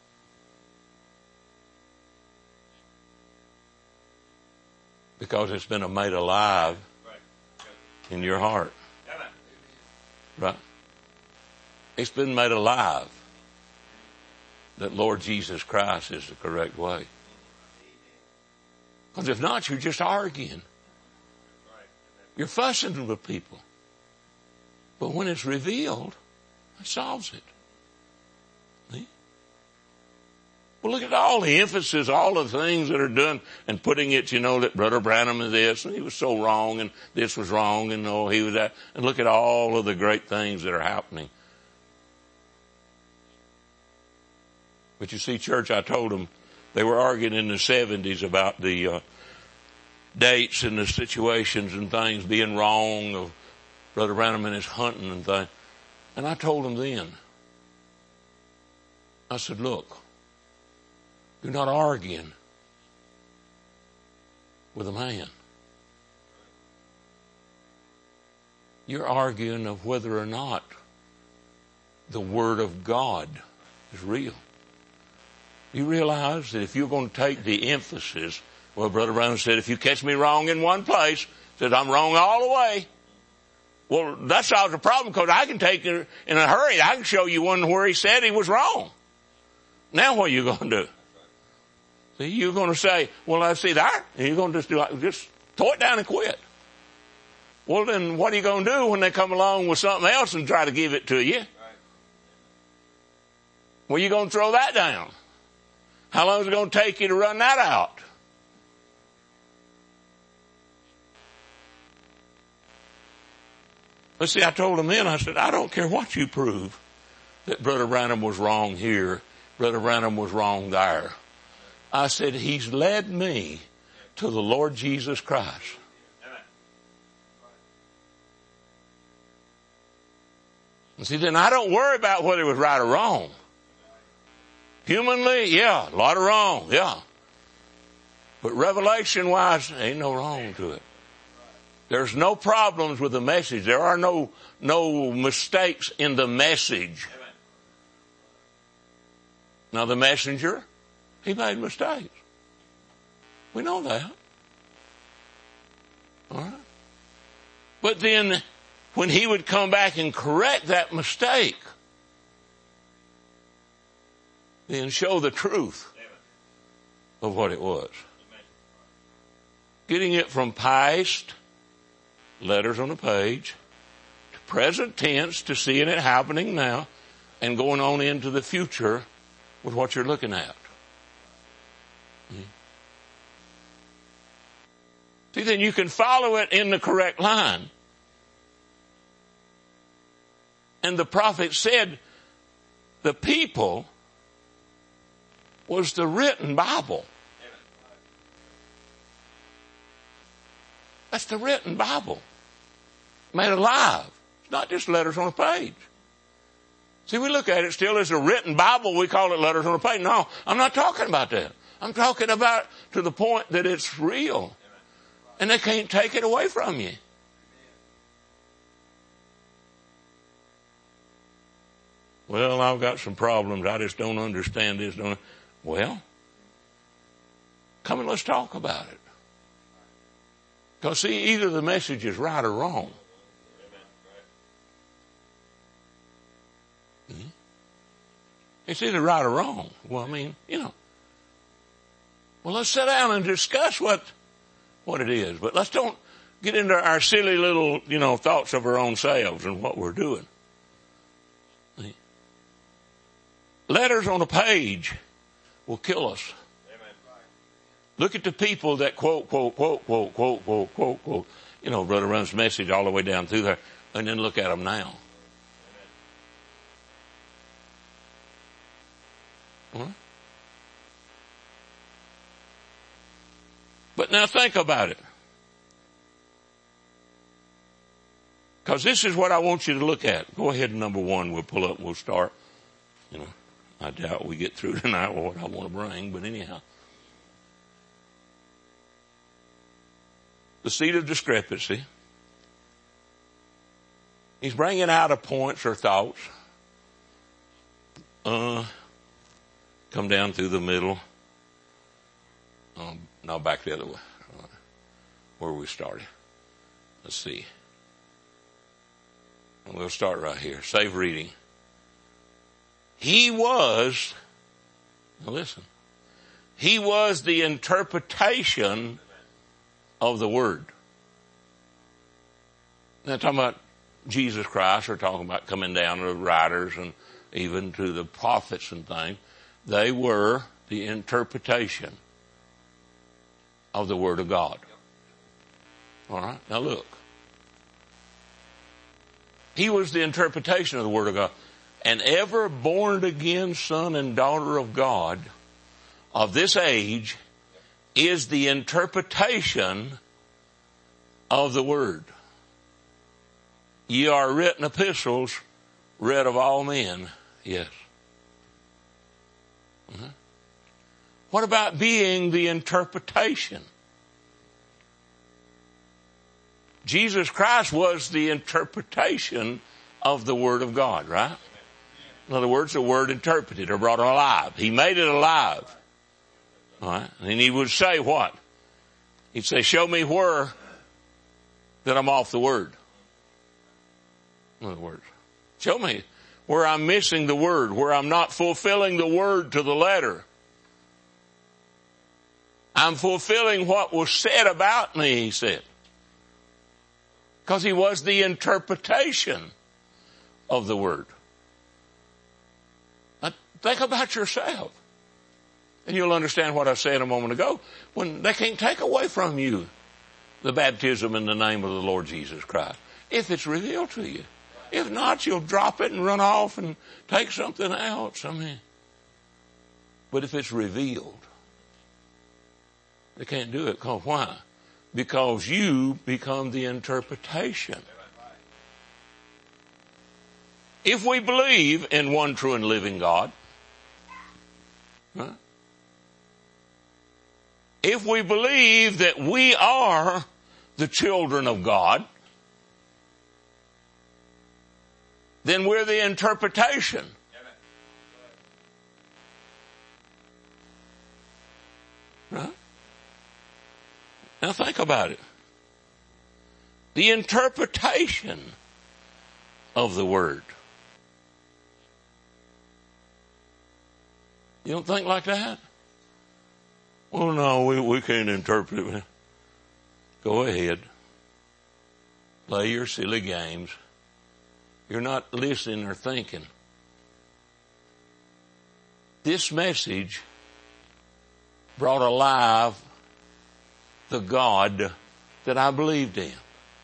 Because it's been made alive in your heart. Right? It's been made alive that Lord Jesus Christ is the correct way. Because if not, you're just arguing. You're fussing with people. But when it's revealed, it solves it. See? Well, look at all the emphasis, all the things that are done, and putting it, you know, that Brother Branham is this, and he was so wrong, and this was wrong, and oh, he was that. And look at all of the great things that are happening. But you see, church, I told them, they were arguing in the seventies about the uh, dates and the situations and things being wrong of Brother Branham and his hunting and things. And I told them then, I said, look, you're not arguing with a man. You're arguing of whether or not the Word of God is real. You realize that if you're going to take the emphasis, well, Brother Brown said, if you catch me wrong in one place, said I'm wrong all the way. Well, that solves the problem because I can take it in a hurry. I can show you one where he said he was wrong. Now what are you going to do? See, you're going to say, well, I see that. And you're going to just do like, just Throw it down and quit. Well, then what are you going to do when they come along with something else and try to give it to you? Well, you're going to throw that down. How long is it going to take you to run that out? But see, I told him then, I said, I don't care what you prove that Brother Branham was wrong here, Brother Branham was wrong there. I said, he's led me to the Lord Jesus Christ. And see, then I don't worry about whether it was right or wrong. Humanly, yeah, a lot of wrong, yeah. But revelation-wise, ain't no wrong to it. There's no problems with the message. There are no, no mistakes in the message. Now the messenger, he made mistakes. We know that. All right. But then when he would come back and correct that mistake, then show the truth of what it was. Getting it from past letters on a page to present tense to seeing it happening now and going on into the future with what you're looking at. See, then you can follow it in the correct line. And the prophet said the people was the written Bible. That's the written Bible. Made alive. It's not just letters on a page. See, we look at it still as a written Bible. We call it letters on a page. No, I'm not talking about that. I'm talking about to the point that it's real. And they can't take it away from you. Well, I've got some problems. I just don't understand this. Don't. Well, come and let's talk about it. Because see, either the message is right or wrong. Mm-hmm. It's either right or wrong. Well, I mean, you know. Well, let's sit down and discuss what, what it is. But let's don't get into our silly little, you know, thoughts of our own selves and what we're doing. See? Letters on a page will kill us. Look at the people that quote, quote, quote, quote, quote, quote, quote, quote. You know, Brother runs message all the way down through there. And then look at them now. Huh? But now think about it. Because this is what I want you to look at. Go ahead and number one, we'll pull up and we'll start. You know, I doubt we get through tonight with what I want to bring, but anyhow. The seed of discrepancy. He's bringing out a points or thoughts. Uh, come down through the middle. Um, now back the other way. Uh, where we started. Let's see. And we'll start right here. Save reading. He was, now listen, he was the interpretation of the Word. Now talking about Jesus Christ, or talking about coming down to the writers and even to the prophets and things. They were the interpretation of the Word of God. All right, now look. He was the interpretation of the Word of God. And ever born again son and daughter of God of this age is the interpretation of the Word. Ye are written epistles, read of all men. Yes. Uh-huh. What about being the interpretation? Jesus Christ was the interpretation of the Word of God, right? In other words, the Word interpreted or brought alive. He made it alive. All right? And he would say what? He'd say, show me where that I'm off the Word. In other words, show me where I'm missing the Word, where I'm not fulfilling the Word to the letter. I'm fulfilling what was said about me, he said. Because he was the interpretation of the word. Now, think about yourself. And you'll understand what I said a moment ago. When they can't take away from you the baptism in the name of the Lord Jesus Christ. If it's revealed to you. If not, you'll drop it and run off and take something else. I mean, but if it's revealed, they can't do it. Why? Because you become the interpretation. If we believe in one true and living God, huh? If we believe that we are the children of God, then we're the interpretation. Right? Now think about it. The interpretation of the word. You don't think like that? Well, no, we, we can't interpret it. Go ahead. Play your silly games. You're not listening or thinking. This message brought alive the God that I believed in.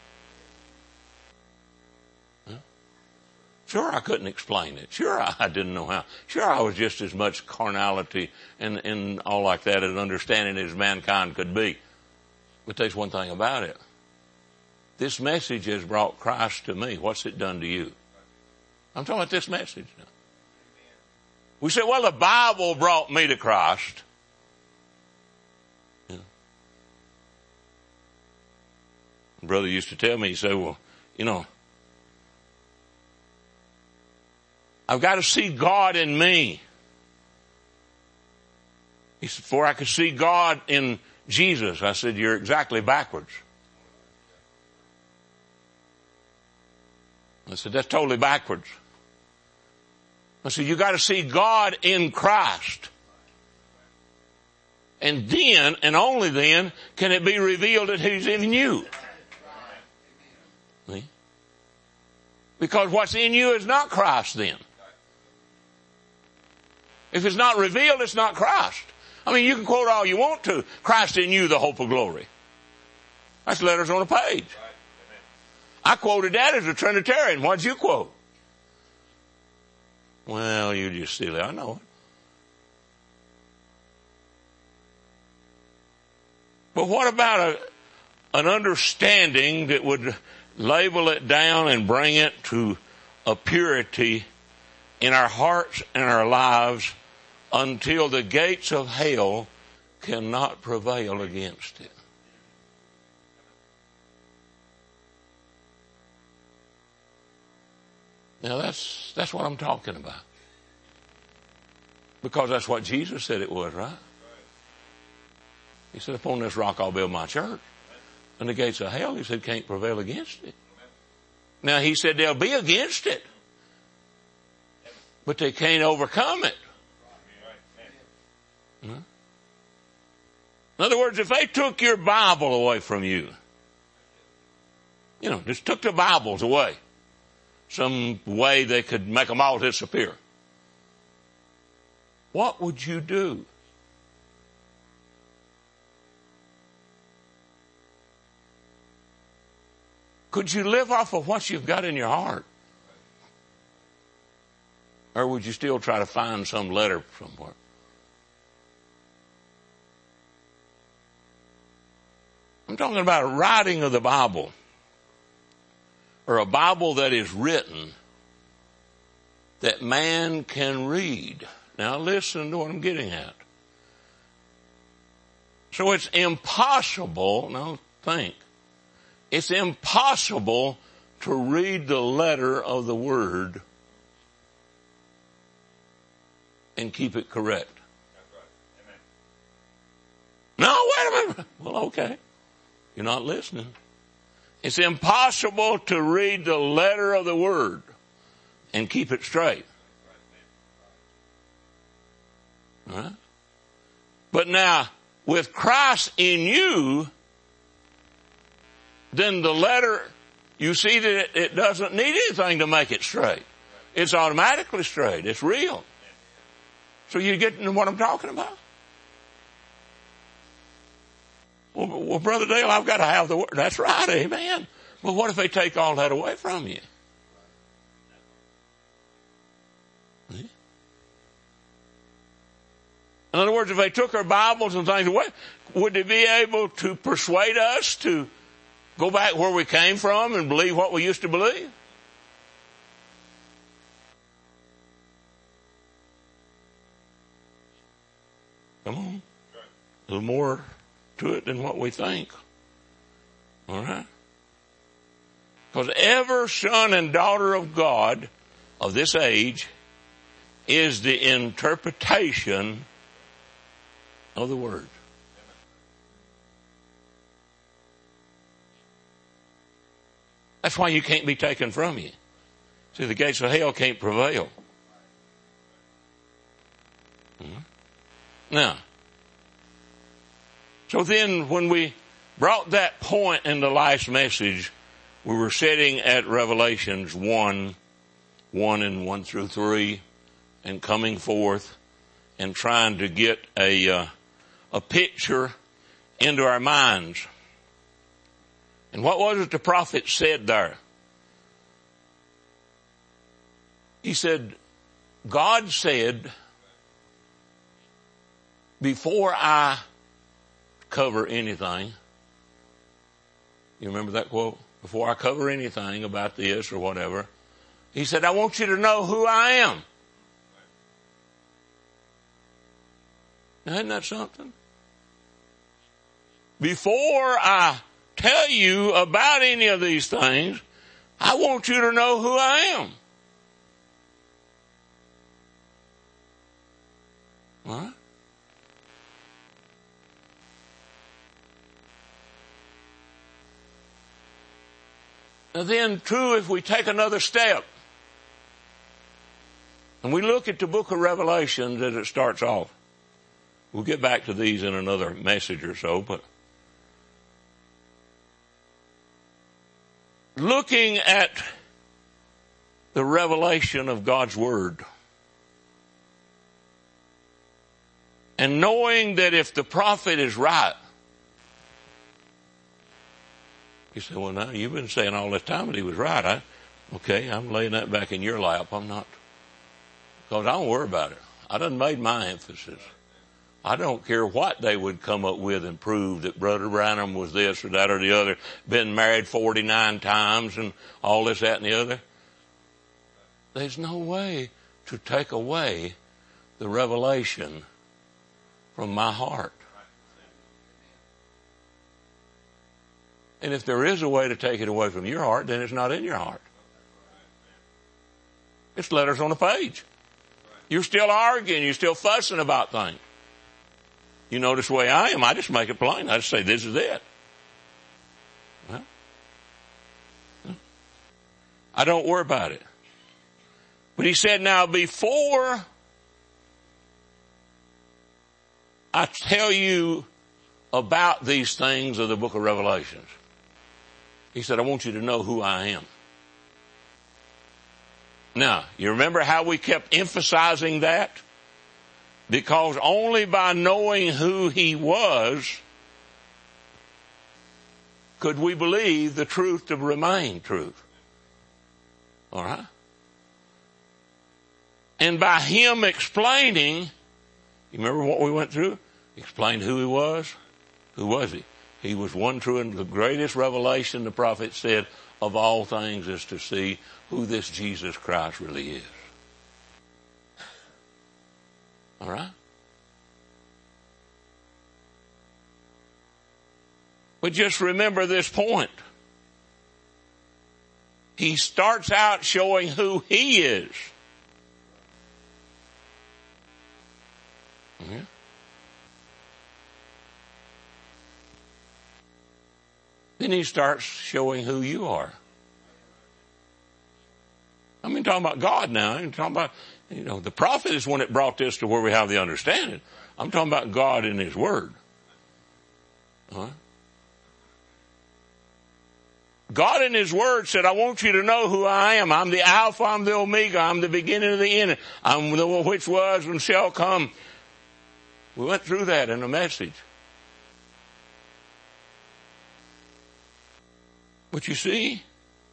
Huh? Sure, I couldn't explain it. Sure, I didn't know how. Sure, I was just as much carnality and, and all like that and understanding as mankind could be. But there's one thing about it. This message has brought Christ to me. What's it done to you? I'm talking about this message now. We say, well, the Bible brought me to Christ. You know. Brother used to tell me, he said, well, you know, I've got to see God in me. He said, before I could see God in Jesus. I said, you're exactly backwards. I said, that's totally backwards. I said, you got to see God in Christ. And then, and only then, can it be revealed that He's in you. See? Because what's in you is not Christ then. If it's not revealed, it's not Christ. I mean, you can quote all you want to. Christ in you, the hope of glory. That's letters on a page. I quoted that as a Trinitarian. What'd you quote? Well, you're just silly. I know it. But what about a, an understanding that would label it down and bring it to a purity in our hearts and our lives until the gates of hell cannot prevail against it? Now that's, that's what I'm talking about. Because that's what Jesus said it was, right? He said, upon this rock I'll build my church. And the gates of hell, he said, can't prevail against it. Now he said they'll be against it. But they can't overcome it. Hmm? In other words, if they took your Bible away from you, you know, just took the Bibles away, some way they could make them all disappear, what would you do? Could you live off of what you've got in your heart? Or would you still try to find some letter somewhere? I'm talking about a writing of the Bible, or a Bible that is written that man can read. Now listen to what I'm getting at. So it's impossible, now think, it's impossible to read the letter of the Word and keep it correct. No, wait a minute. Well, okay. You're not listening. It's impossible to read the letter of the Word and keep it straight. All right? But now, with Christ in you, then the letter, you see that it, it doesn't need anything to make it straight. It's automatically straight. It's real. So you get what I'm talking about? Well, well, Brother Dale, I've got to have the word. That's right, amen. Well, what if they take all that away from you? In other words, if they took our Bibles and things away, would they be able to persuade us to go back where we came from and believe what we used to believe? Come on. A little more to it than what we think. All right? Because every son and daughter of God of this age is the interpretation of the Word. That's why you can't be taken from you. See, the gates of hell can't prevail. Hmm? Now, so then when we brought that point in the last message, we were sitting at Revelations one, one and one through three, and coming forth and trying to get a, uh, a picture into our minds. And what was it the prophet said there? He said, God said, before I cover anything, you remember that quote? Before I cover anything about this or whatever, he said, I want you to know who I am. Now, isn't that something? Before I tell you about any of these things, I want you to know who I am. All right? Now then, too, if we take another step, and we look at the book of Revelation as it starts off, we'll get back to these in another message or so, but looking at the revelation of God's Word, and knowing that if the prophet is right, you say, well, now, you've been saying all this time that he was right. I, okay, I'm laying that back in your lap. I'm not, because I don't worry about it. I done made my emphasis. I don't care what they would come up with and prove that Brother Branham was this or that or the other, been married forty-nine times and all this, that, and the other. There's no way to take away the revelation from my heart. And if there is a way to take it away from your heart, then it's not in your heart. It's letters on a page. You're still arguing. You're still fussing about things. You notice the way I am. I just make it plain. I just say, this is it. Well, I don't worry about it. But he said, now before I tell you about these things of the book of Revelations, he said, I want you to know who I am. Now, you remember how we kept emphasizing that? Because only by knowing who he was could we believe the truth to remain truth. All right? And by him explaining, you remember what we went through? He explained who he was. Who was he? He was one true, and the greatest revelation, the prophet said, of all things is to see who this Jesus Christ really is. All right? But just remember this point. He starts out showing who he is. Yeah. Then he starts showing who you are. I mean, talking about God now. I'm talking about, you know, the prophet is one that brought this to where we have the understanding. I'm talking about God in his Word. Huh? God in His Word said, I want you to know who I am. I'm the Alpha, I'm the Omega, I'm the beginning and the end. I'm the one which was and shall come. We went through that in a message. But you see,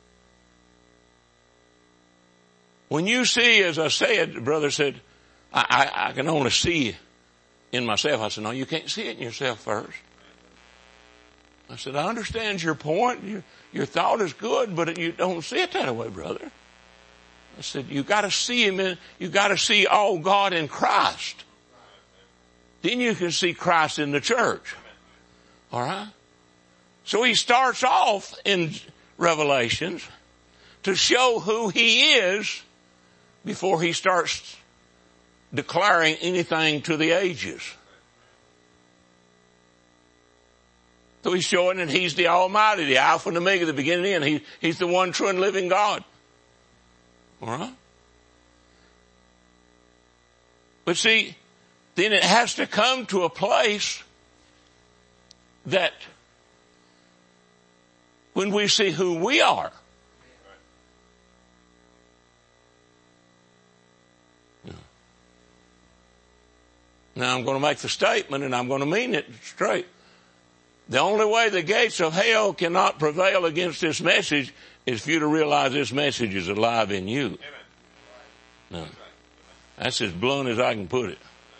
when you see, as I said, the brother said, I, I, I can only see in myself. I said, no, you can't see it in yourself first. I said, I understand your point. Your, your thought is good, but you don't see it that way, brother. I said, you got to see Him in, you got to see all God in Christ. Then you can see Christ in the church. All right? So he starts off in Revelations to show who He is before he starts declaring anything to the ages. So he's showing that He's the Almighty, the Alpha and Omega, the beginning and the end. He, he's the one true and living God. All right? But see, then it has to come to a place that when we see who we are, now I'm going to make the statement and I'm going to mean it straight. The only way the gates of hell cannot prevail against this message is for you to realize this message is alive in you. No. That's as blunt as I can put it.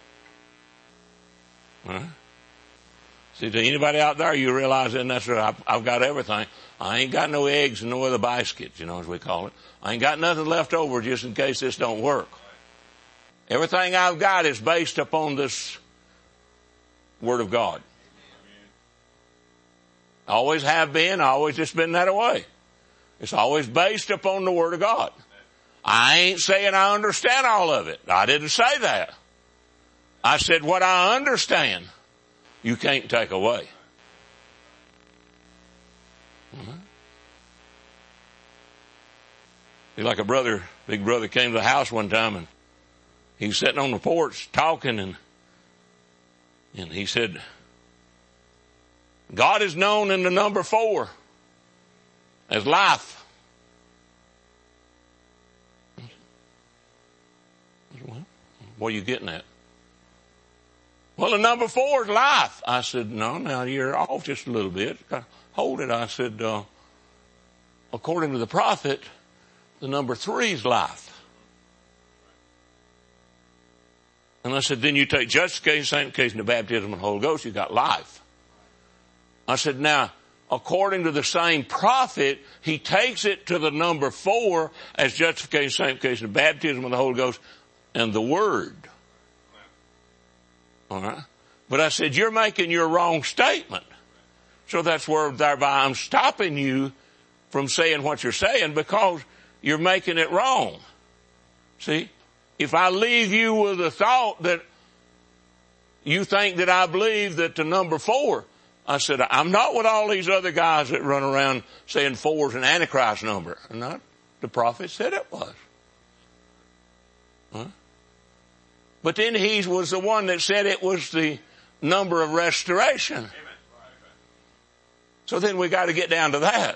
All right? See, to anybody out there, you realize that that's right. I've got everything. I ain't got no eggs and no other baskets, you know, as we call it. I ain't got nothing left over just in case this don't work. Everything I've got is based upon this Word of God. Always have been, always just been that way. It's always based upon the Word of God. I ain't saying I understand all of it. I didn't say that. I said what I understand, you can't take away. Mm-hmm. Like a brother, big brother came to the house one time and he was sitting on the porch talking and, and he said, God is known in the number four as life. Well, what are you getting at? Well, the number four is life. I said, no, now you're off just a little bit. Hold it. I said, uh, according to the prophet, the number three is life. And I said, then you take justification, sanctification, the baptism of the Holy Ghost, you got life. I said, now, according to the same prophet, he takes it to the number four as justification, sanctification, the baptism of the Holy Ghost, and the Word. All right? But I said, you're making your wrong statement. So that's where thereby I'm stopping you from saying what you're saying because you're making it wrong. See? If I leave you with a thought that you think that I believe that the number four, I said, I'm not with all these other guys that run around saying four is an Antichrist number. Not the prophet said it was. Huh? But then he was the one that said it was the number of restoration. So then we got to get down to that.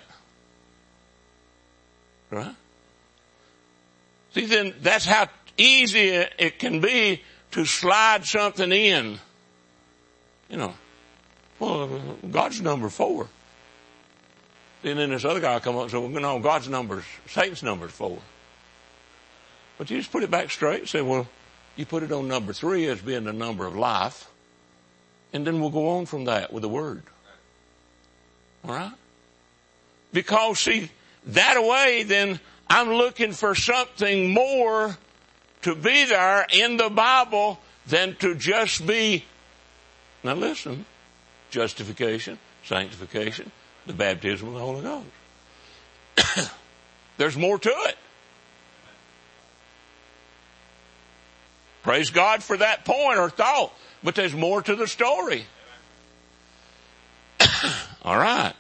Right? See, then that's how easy it can be to slide something in. You know, well, God's number four. And then this other guy come up and say, well, no, God's number, Satan's number is four. But you just put it back straight and say, well, you put it on number three as being the number of life. And then we'll go on from that with the Word. All right? Because, see, that way, then I'm looking for something more to be there in the Bible than to just be, now listen, justification, sanctification, the baptism of the Holy Ghost. There's more to it. Praise God for that point or thought, but there's more to the story. All right.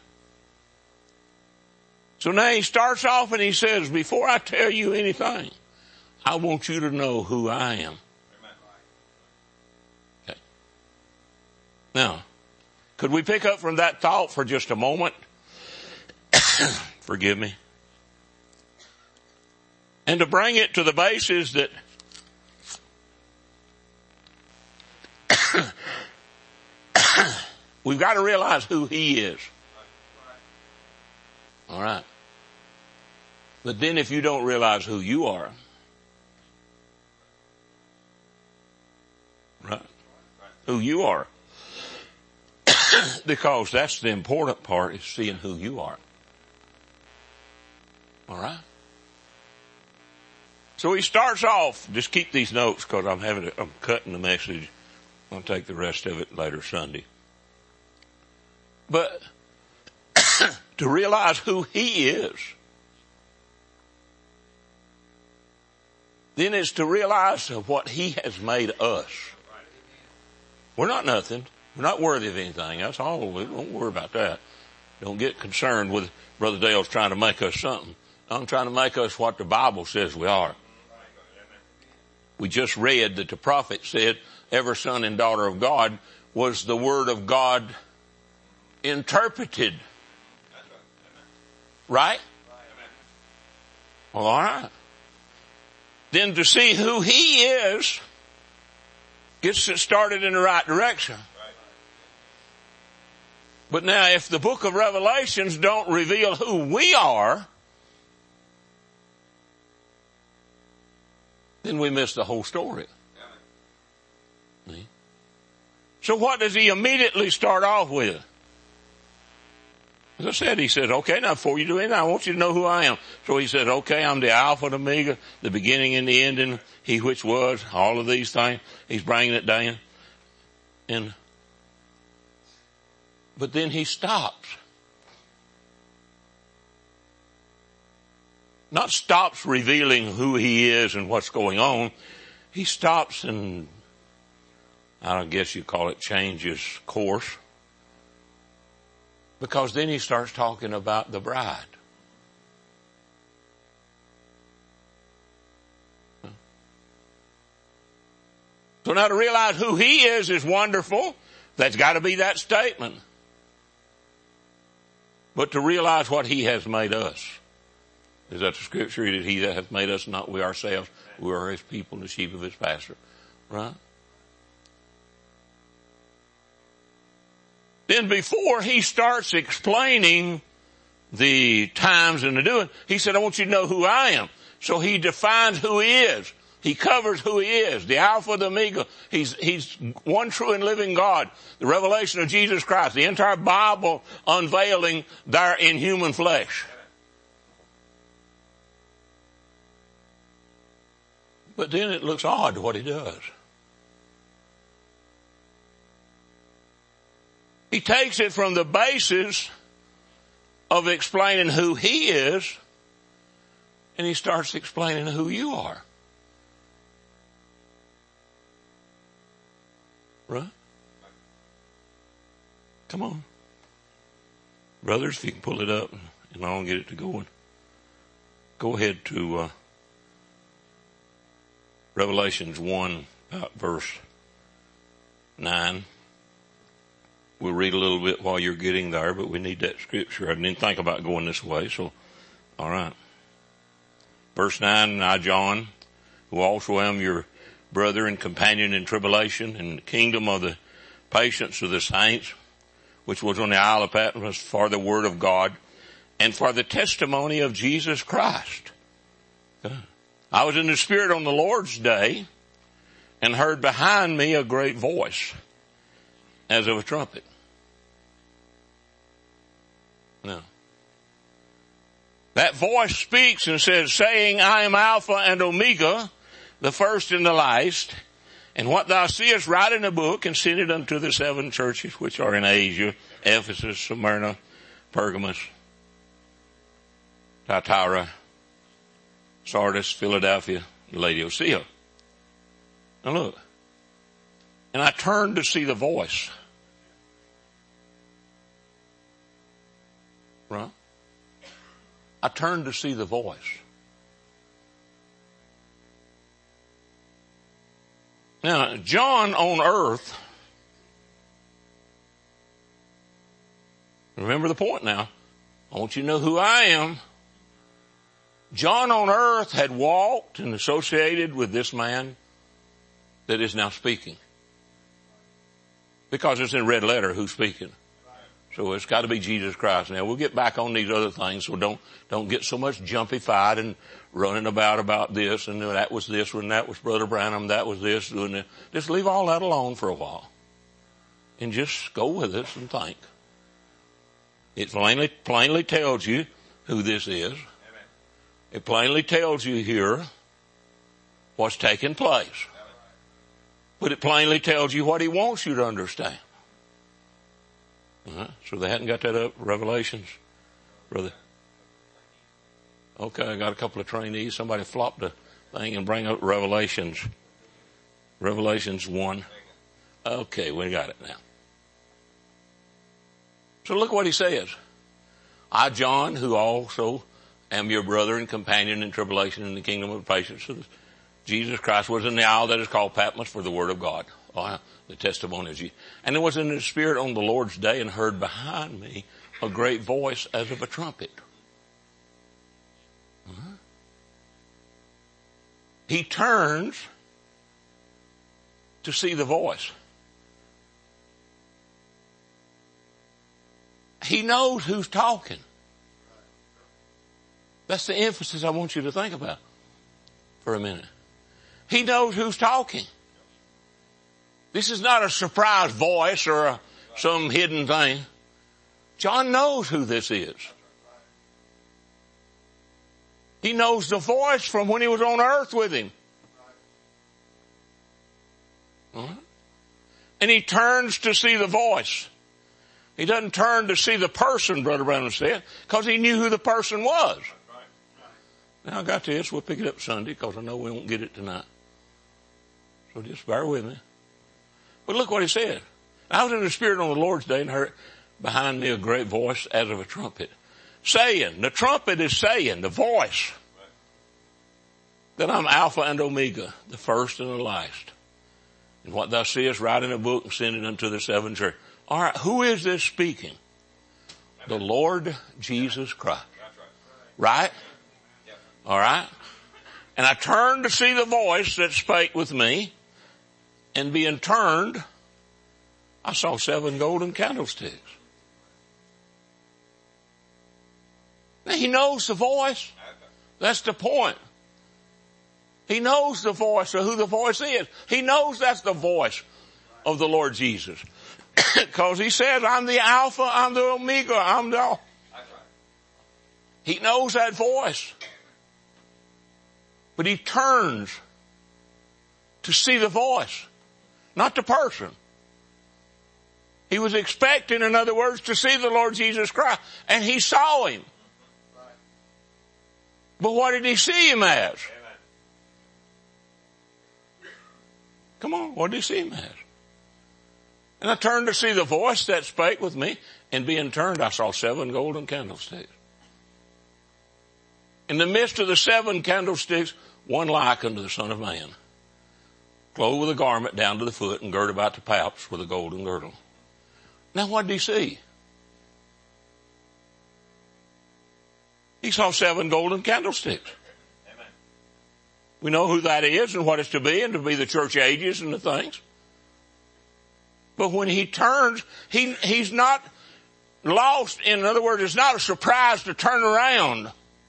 So now he starts off and he says, before I tell you anything, I want you to know who I am. Okay. Now, Could we pick up from that thought for just a moment? Forgive me. And to bring it to the basis that we've got to realize who he is. All right. But then if you don't realize who you are, right? Who you are. Because that's the important part, is seeing who you are. All right? So he starts off, just keep these notes because I'm having, a, I'm cutting the message. I'll take the rest of it later Sunday. But to realize who he is, then is to realize what he has made us. We're not nothing. We're not worthy of anything. That's all. Don't worry about that. Don't get concerned with Brother Dale's trying to make us something. I'm trying to make us what the Bible says we are. We just read that the prophet said every son and daughter of God was the word of God interpreted. Right? Well, all right. Then to see who he is gets it started in the right direction. But now if the book of Revelations don't reveal who we are, then we miss the whole story. So what does he immediately start off with? As I said, he said, okay, now before you do anything, I want you to know who I am. So he said, okay, I'm the Alpha and Omega, the beginning and the ending, he which was, all of these things. He's bringing it down. And, but then he stops. Not stops revealing who he is and what's going on. He stops and, I guess you call it, changes course. Because then he starts talking about the bride. So now to realize who he is is wonderful. That's got to be that statement. But to realize what he has made us. Is that the scripture? That he that hath made us, not we ourselves. We are his people and the sheep of his pasture. Right? Then before he starts explaining the times and the doing, he said, I want you to know who I am. So he defines who he is. He covers who he is. The Alpha, the Omega. He's, he's one true and living God. The revelation of Jesus Christ. The entire Bible unveiling there in human flesh. But then it looks odd what he does. He takes it from the basis of explaining who he is, and he starts explaining who you are. Right? Come on. Brothers, if you can pull it up and I'll get it to going. Go ahead to uh, Revelations one, about verse nine. We'll read a little bit while you're getting there, but we need that scripture. I didn't think about going this way, so, all right. Verse nine, and I, John, who also am your brother and companion in tribulation and the kingdom of the patience of the saints, which was on the Isle of Patmos for the word of God and for the testimony of Jesus Christ. I was in the Spirit on the Lord's day and heard behind me a great voice as of a trumpet. No. That voice speaks and says, saying, I am Alpha and Omega, the first and the last. And what thou seest, write in a book and send it unto the seven churches which are in Asia, Ephesus, Smyrna, Pergamos, Thyatira, Sardis, Philadelphia, Laodicea. Now look. And I turned to see the voice. Right? I turned to see the voice. Now, John on earth Remember the point now. I want you to know who I am. John on earth had walked and associated with this man that is now speaking. Because it's in red letter who's speaking. So it's got to be Jesus Christ. Now we'll get back on these other things, so don't, don't get so much jumpy-fied and running about about this and that was this and that was Brother Branham, that was this. And that. Just leave all that alone for a while. And just go with us and think. It plainly, plainly tells you who this is. Amen. It plainly tells you here what's taking place. Amen. But it plainly tells you what he wants you to understand. Uh-huh. So they hadn't got that up, Revelations, brother. Okay, I got a couple of trainees. Somebody flop the thing and bring up Revelations. Revelations one. Okay, we got it now. So look what he says. I, John, who also am your brother and companion in tribulation in the kingdom of patience of Jesus Christ, was in the isle that is called Patmos for the word of God. Oh, the testimony of Jesus. And it was in the Spirit on the Lord's day and heard behind me a great voice as of a trumpet. Uh-huh. He turns to see the voice. He knows who's talking. That's the emphasis I want you to think about for a minute. He knows who's talking. This is not a surprise voice or a, some hidden thing. John knows who this is. He knows the voice from when he was on earth with him. Uh-huh. And he turns to see the voice. He doesn't turn to see the person, Brother Branham said, because he knew who the person was. Now I got this. We'll pick it up Sunday because I know we won't get it tonight. So just bear with me. But look what he said. I was in the Spirit on the Lord's day and heard behind me a great voice as of a trumpet. Saying, the trumpet is saying, the voice, that I'm Alpha and Omega, the first and the last. And what thou seest, write in a book and send it unto the seven churches. All right, who is this speaking? The Lord Jesus Christ. Right? All right? And I turned to see the voice that spake with me, and being turned, I saw seven golden candlesticks. Now he knows the voice. That's the point. He knows the voice of who the voice is. He knows that's the voice of the Lord Jesus. Because he says, I'm the Alpha, I'm the Omega, I'm the... That's right. He knows that voice. But he turns to see the voice, not the person. He was expecting, in other words, to see the Lord Jesus Christ, and he saw him. Right. But what did he see him as? Amen. Come on, what did he see him as? And I turned to see the voice that spake with me, and being turned, I saw seven golden candlesticks. In the midst of the seven candlesticks, one like unto the Son of Man, clothed with a garment down to the foot, and girt about the paps with a golden girdle. Now what did he see? He saw seven golden candlesticks. Amen. We know who that is and what it's to be, and to be the church ages and the things. But when he turns, he, he's not lost. In other words, it's not a surprise to turn around.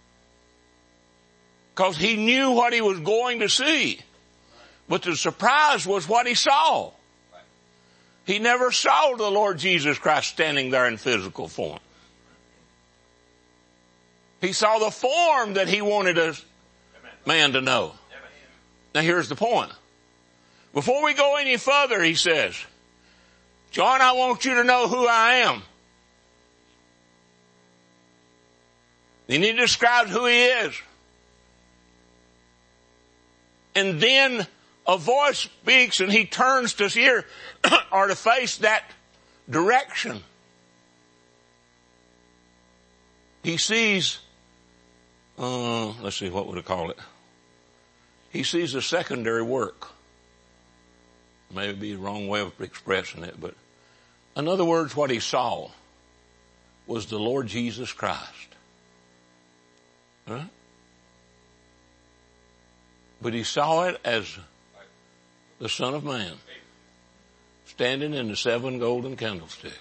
Because he knew what he was going to see. But the surprise was what he saw. He never saw the Lord Jesus Christ standing there in physical form. He saw the form that he wanted a man to know. Now here's the point. Before we go any further, he says, John, I want you to know who I am. Then he describes who he is. And then a voice speaks and he turns to hear or to face that direction. He sees, uh, let's see, what would I call it? He sees a secondary work. Maybe the wrong way of expressing it, but in other words, what he saw was the Lord Jesus Christ. Huh? But he saw it as the Son of Man standing in the seven golden candlesticks.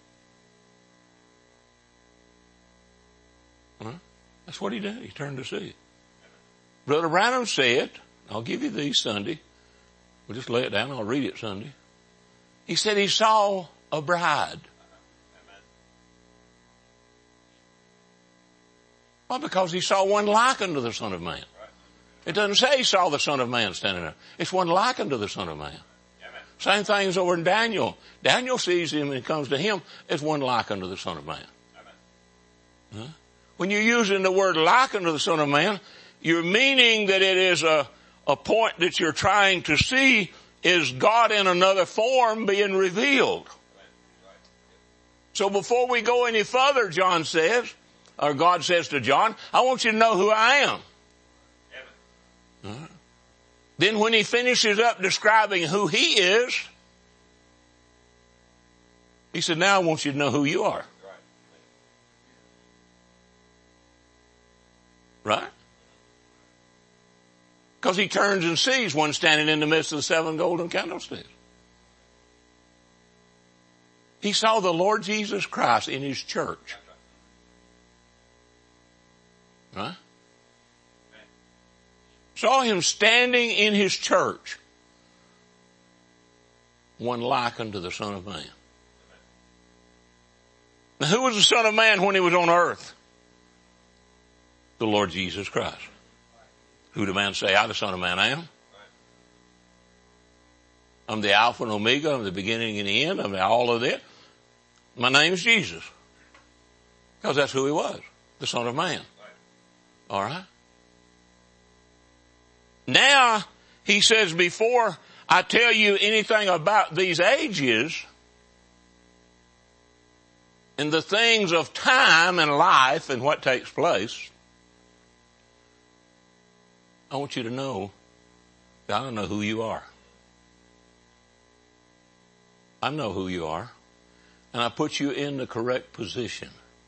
Huh? That's what he did. He turned to see it. Brother Branham said, I'll give you these Sunday. We'll just lay it down. I'll read it Sunday. He said he saw a bride. Well, because he saw one like unto the Son of Man. It doesn't say he saw the Son of Man standing there. It's one like unto the Son of Man. Same thing as over in Daniel. Daniel sees him and comes to him as one like unto the Son of Man. Huh? When you're using the word like unto the Son of Man, you're meaning that it is a, a point that you're trying to see is God in another form being revealed. So before we go any further, John says, or God says to John, I want you to know who I am. Right. Then when he finishes up describing who he is, he said, now I want you to know who you are. Right? Because he turns and sees one standing in the midst of the seven golden candlesticks. He saw the Lord Jesus Christ in his church. Right? Saw him standing in his church. One like unto the Son of Man. Now who was the Son of Man when he was on earth? The Lord Jesus Christ. Who do man say I, the Son of Man, am? I'm the Alpha and Omega. I'm the beginning and the end. I'm all of it. My name is Jesus. Because that's who he was. The Son of Man. All right? Now, he says, before I tell you anything about these ages and the things of time and life and what takes place, I want you to know that I know who you are. I know who you are. And I put you in the correct position.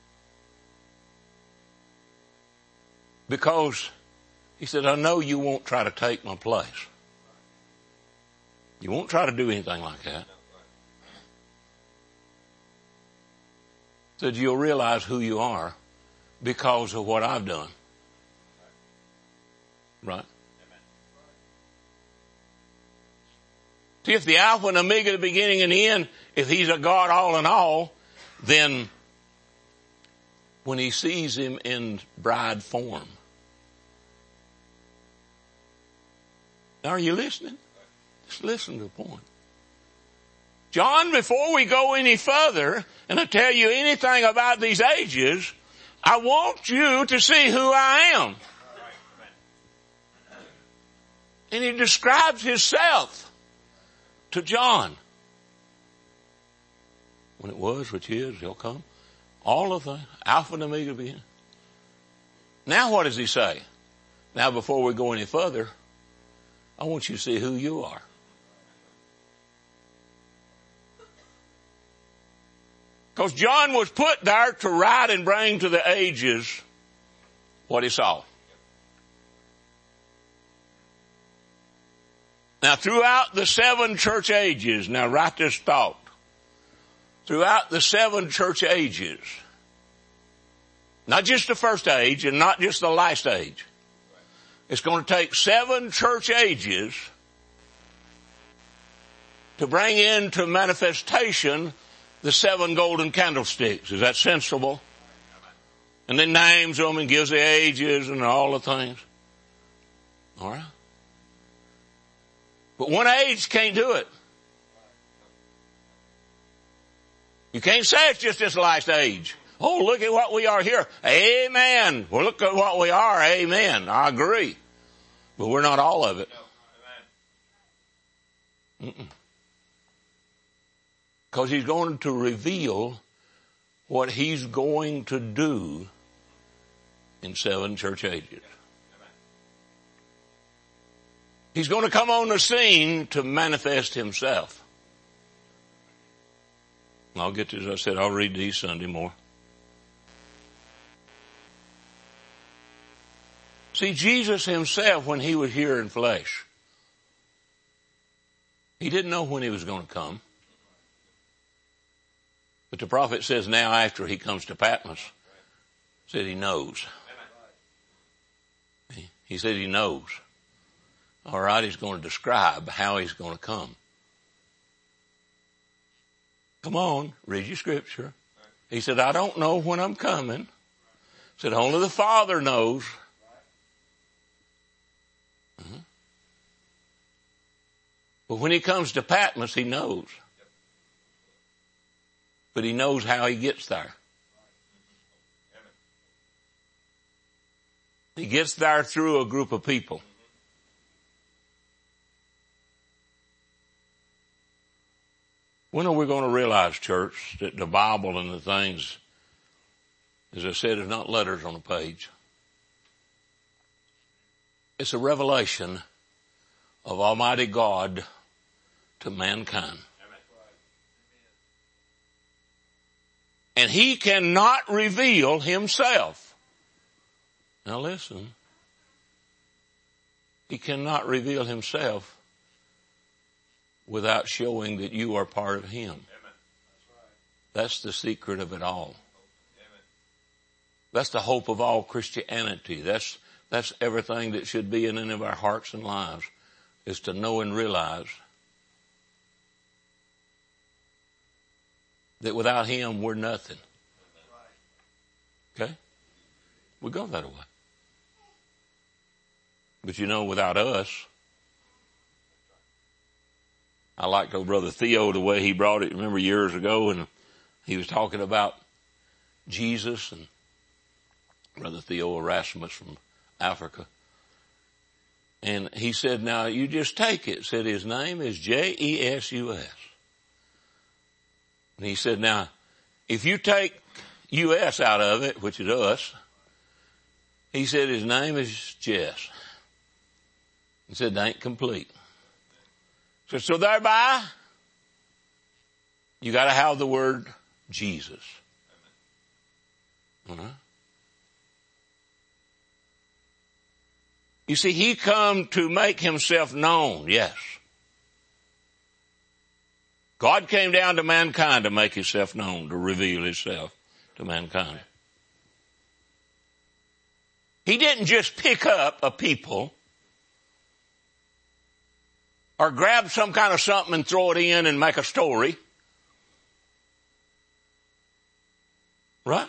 Because he said, I know you won't try to take my place. You won't try to do anything like that. He said, you'll realize who you are because of what I've done. Right? See, if the Alpha and Omega, the beginning and the end, if he's a God all in all, then when he sees him in bride form. Now, are you listening? Just listen to the point. John, before we go any further and I tell you anything about these ages, I want you to see who I am. And he describes himself to John. When it was, which is, he'll come. All of the Alpha and Omega being. Now what does he say? Now before we go any further, I want you to see who you are. Because John was put there to write and bring to the ages what he saw. Now throughout the seven church ages, now write this thought. Throughout the seven church ages, not just the first age and not just the last age. It's going to take seven church ages to bring into manifestation the seven golden candlesticks. Is that sensible? And then names them and gives the ages and all the things. All right? But one age can't do it. You can't say it's just this last age. Oh, look at what we are here. Amen. Well, look at what we are. Amen. I agree. But we're not all of it. Because he's going to reveal what he's going to do in seven church ages. He's going to come on the scene to manifest himself. I'll get to, as I said, I'll read these Sunday more. See, Jesus himself, when he was here in flesh, he didn't know when he was going to come. But the prophet says now after he comes to Patmos, said he knows. He, he said he knows. All right, he's going to describe how he's going to come. Come on, read your scripture. He said, I don't know when I'm coming. He said, only the Father knows. Uh-huh. But when he comes to Patmos, he knows. But he knows how he gets there. He gets there through a group of people. When are we going to realize, church, that the Bible and the things, as I said, is not letters on a page. It's a revelation of Almighty God to mankind. And he cannot reveal himself. Now listen. He cannot reveal himself without showing that you are part of him. That's the secret of it all. That's the hope of all Christianity. That's, that's everything that should be in any of our hearts and lives, is to know and realize that without him we're nothing. Okay? We go that way. But you know, without us, I liked old Brother Theo, the way he brought it, remember years ago, and he was talking about Jesus, and Brother Theo Erasmus from Africa. And he said, now you just take it. Said his name is J E S U S. And he said, now, if you take U S out of it, which is us, he said his name is Jess. He said, that ain't complete. So, so thereby, you gotta have the word Jesus. Uh-huh. You see, he come to make himself known, yes. God came down to mankind to make himself known, to reveal himself to mankind. He didn't just pick up a people or grab some kind of something and throw it in and make a story. Right?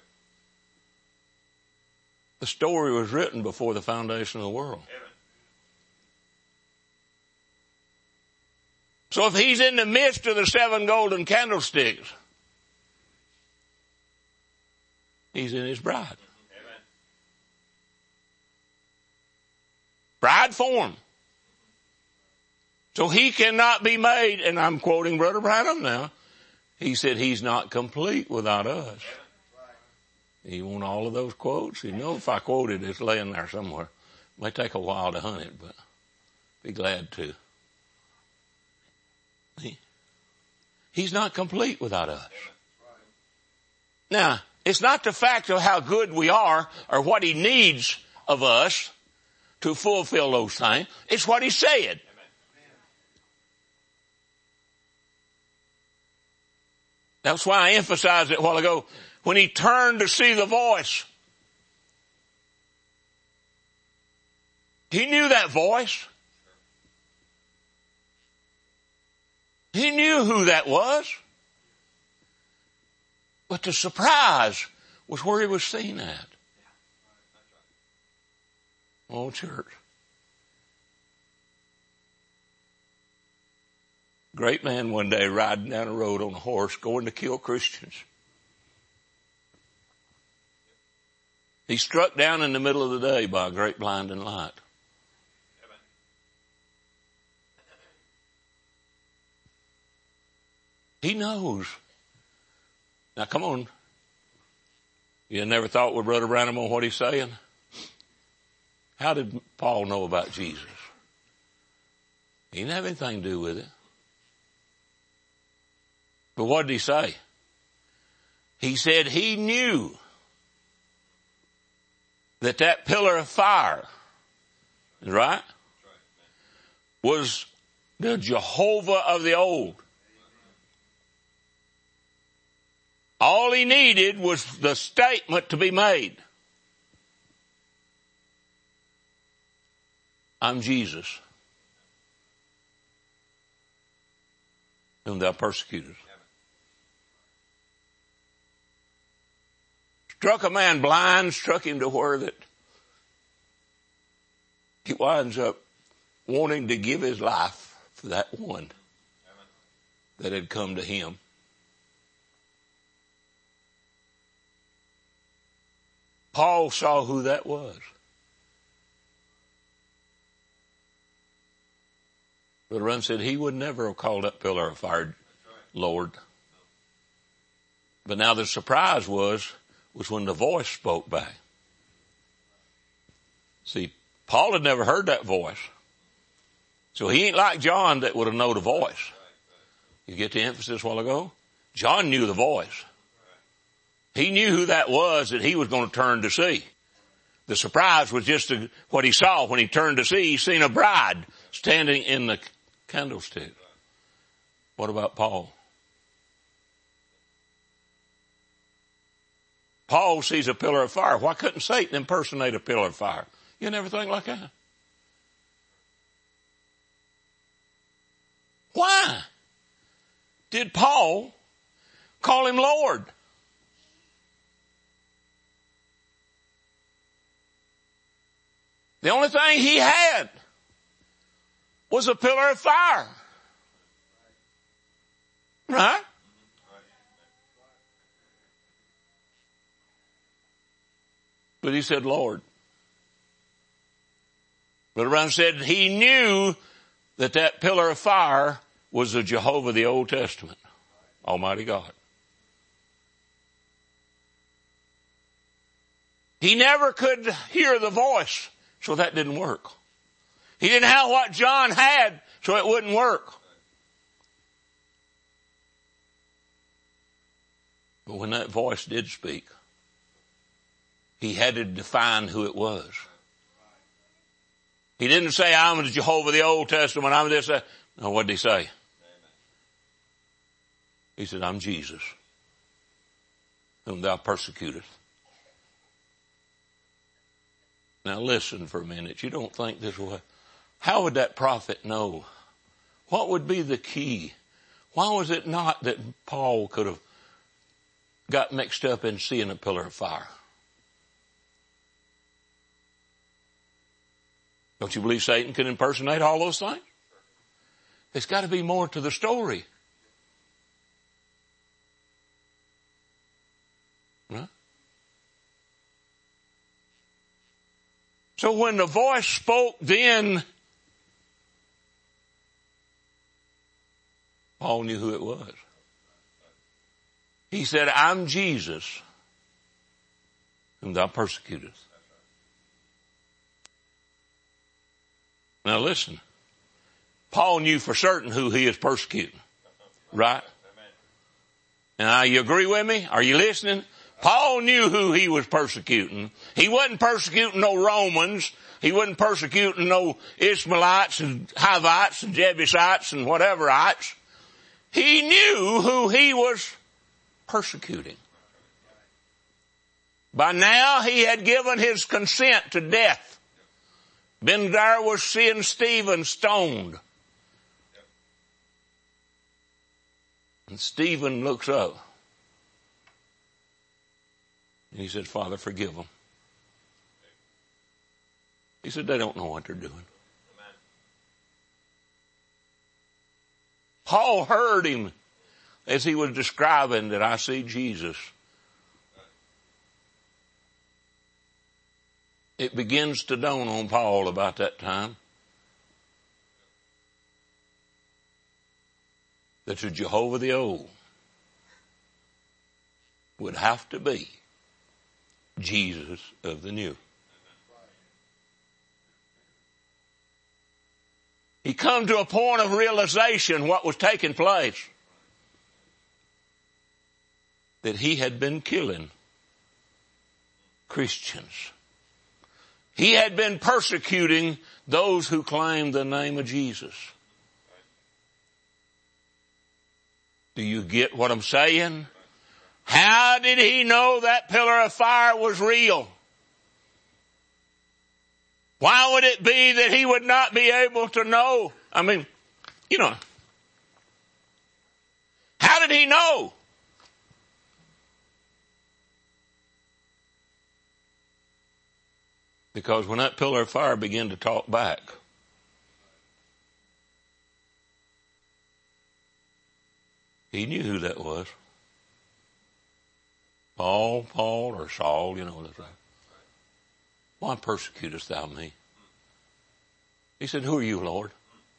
The story was written before the foundation of the world. So if he's in the midst of the seven golden candlesticks, he's in his bride. Amen. Bride form. So he cannot be made, and I'm quoting Brother Branham now, he said he's not complete without us. You want all of those quotes? You know, if I quote it, it's laying there somewhere. It may take a while to hunt it, but be glad to. He, he's not complete without us. Now, it's not the fact of how good we are or what he needs of us to fulfill those things. It's what he said. That's why I emphasized it a while ago. When he turned to see the voice, he knew that voice. He knew who that was. But the surprise was where he was seen at. Oh, church. Great man one day riding down the road on a horse going to kill Christians. He's struck down in the middle of the day by a great blinding light. He knows. Now come on. You never thought with Brother Branham on what he's saying? How did Paul know about Jesus? He didn't have anything to do with it. But what did he say? He said he knew that that pillar of fire, right, was the Jehovah of the old. All he needed was the statement to be made. I'm Jesus, whom thou persecutest. Struck a man blind, struck him to where that he winds up wanting to give his life for that one that had come to him. Paul saw who that was. But Run said he would never have called that pillar of fire Lord. But now the surprise was, was when the voice spoke back. See, Paul had never heard that voice. So he ain't like John that would have known the voice. You get the emphasis a while ago? John knew the voice. He knew who that was that he was going to turn to see. The surprise was just what he saw when he turned to see. He seen a bride standing in the candlestick. What about Paul? Paul sees a pillar of fire. Why couldn't Satan impersonate a pillar of fire? You never think like that. Why did Paul call him Lord? The only thing he had was a pillar of fire. Right? But he said, Lord. Brother Brown said he knew that that pillar of fire was the Jehovah of the Old Testament, Almighty God. He never could hear the voice, so that didn't work. He didn't have what John had, so it wouldn't work. But when that voice did speak, he had to define who it was. He didn't say, I'm the Jehovah of the Old Testament, I'm this. That. No, what did he say? He said, I'm Jesus, whom thou persecutest. Now listen for a minute. You don't think this way. How would that prophet know? What would be the key? Why was it not that Paul could have got mixed up in seeing a pillar of fire? Don't you believe Satan can impersonate all those things? There's got to be more to the story. Huh? So when the voice spoke then, Paul knew who it was. He said, I'm Jesus, whom thou persecutest. Now listen, Paul knew for certain who he is persecuting, right? Now you agree with me? Are you listening? Paul knew who he was persecuting. He wasn't persecuting no Romans. He wasn't persecuting no Ishmaelites and Hivites and Jebusites and whateverites. He knew who he was persecuting. By now he had given his consent to death. Been there was seeing Stephen stoned. And Stephen looks up. And he said, Father, forgive them. He said, they don't know what they're doing. Paul heard him as he was describing that I see Jesus. It begins to dawn on Paul about that time that the Jehovah of the old would have to be Jesus of the new. He come to a point of realization what was taking place. That he had been killing Christians He had been persecuting those who claimed the name of Jesus. Do you get what I'm saying? How did he know that pillar of fire was real? Why would it be that he would not be able to know? I mean, you know, how did he know? Because when that pillar of fire began to talk back, he knew who that was. Paul, Paul, or Saul, you know that's right. Why persecutest thou me? He said, who are you, Lord?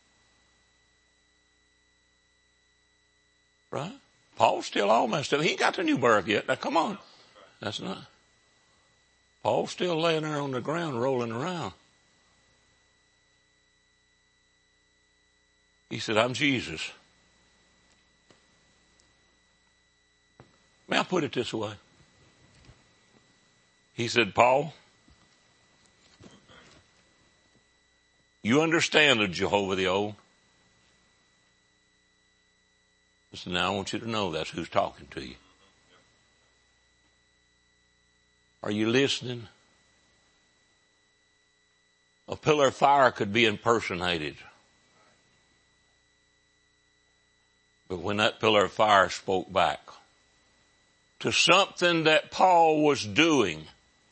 Right? Paul's still all messed up. He ain't got the new birth yet. Now come on. That's not. Paul's still laying there on the ground rolling around. He said, I'm Jesus. May I put it this way? He said, Paul, you understand the Jehovah the Old? Listen, now I want you to know that's who's talking to you. Are you listening? A pillar of fire could be impersonated. But when that pillar of fire spoke back to something that Paul was doing,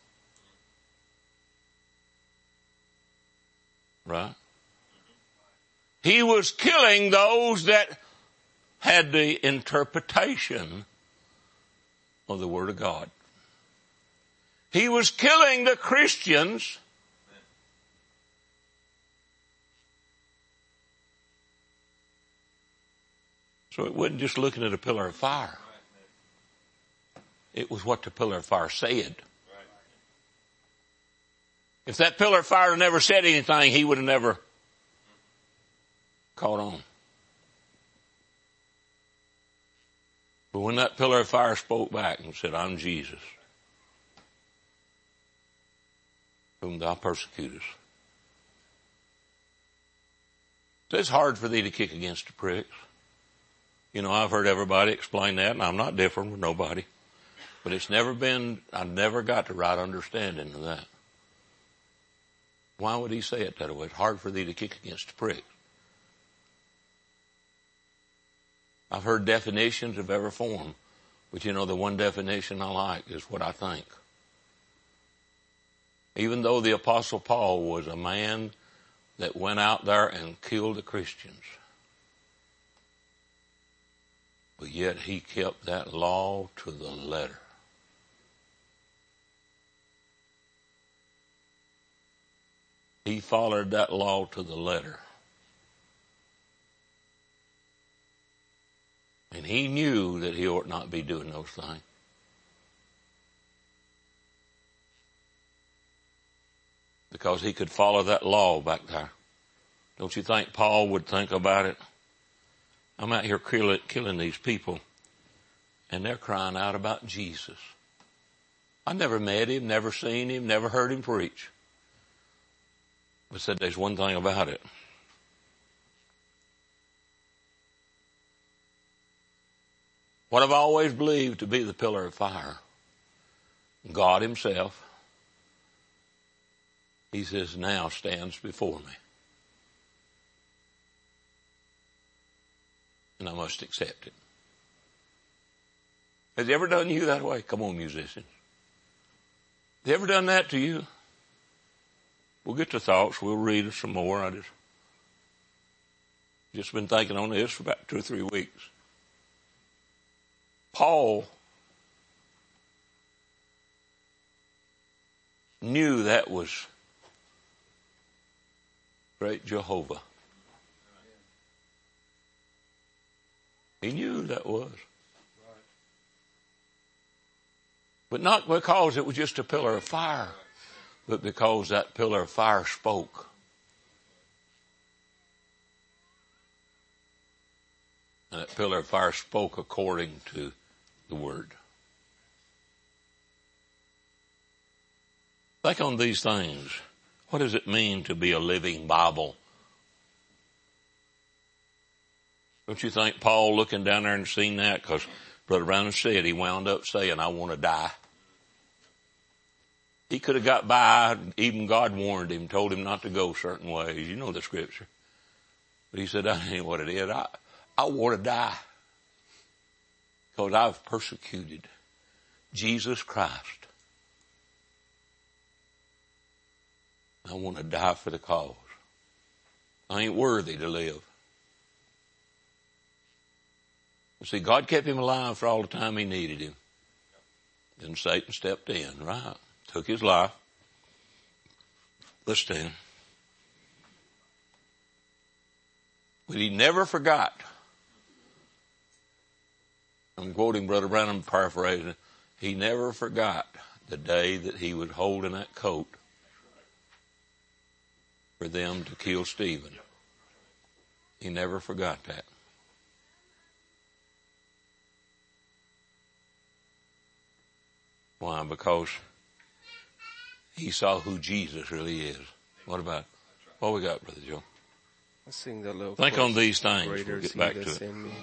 right? He was killing those that had the interpretation of the Word of God. He was killing the Christians so it wasn't just looking at a pillar of fire. It was what the pillar of fire said. If that pillar of fire had never said anything, he would have never caught on. But when that pillar of fire spoke back and said, I'm Jesus, whom thou persecutest. So it's hard for thee to kick against the pricks. You know, I've heard everybody explain that, and I'm not different with nobody. But it's never been, I've never got the right understanding of that. Why would he say it that way? It's hard for thee to kick against the pricks. I've heard definitions of every form, but you know, the one definition I like is what I think. Even though the Apostle Paul was a man that went out there and killed the Christians, but yet he kept that law to the letter. He followed that law to the letter. And he knew that he ought not be doing those things. Because he could follow that law back there. Don't you think Paul would think about it? I'm out here killing, killing these people, and they're crying out about Jesus. I never met him, never seen him, never heard him preach. But said there's one thing about it. What I've always believed to be the pillar of fire, God himself, he says, now stands before me. And I must accept it. Has he ever done you that way? Come on, musicians. Has he ever done that to you? We'll get to thoughts. We'll read some more. I just, just been thinking on this for about two or three weeks. Paul knew that was great Jehovah. He knew that was. But not because it was just a pillar of fire, but because that pillar of fire spoke. And that pillar of fire spoke according to the Word. Think on these things. What does it mean to be a living Bible? Don't you think Paul looking down there and seen that? Because Brother Branham said he wound up saying, I want to die. He could have got by. Even God warned him, told him not to go certain ways. You know the scripture. But he said, that ain't what it is. I, I want to die. Because I've persecuted Jesus Christ. I want to die for the cause. I ain't worthy to live. See, God kept him alive for all the time he needed him. Then Satan stepped in, right? Took his life. Let's stand. But he never forgot. I'm quoting Brother Branham, paraphrasing. He never forgot the day that he was holding that coat for them to kill Stephen. He never forgot that. Why? Because he saw who Jesus really is. What about, what we got, Brother Joe? Let's sing that little Think chorus. on these things. Greater We'll is get he back that's to it. in me.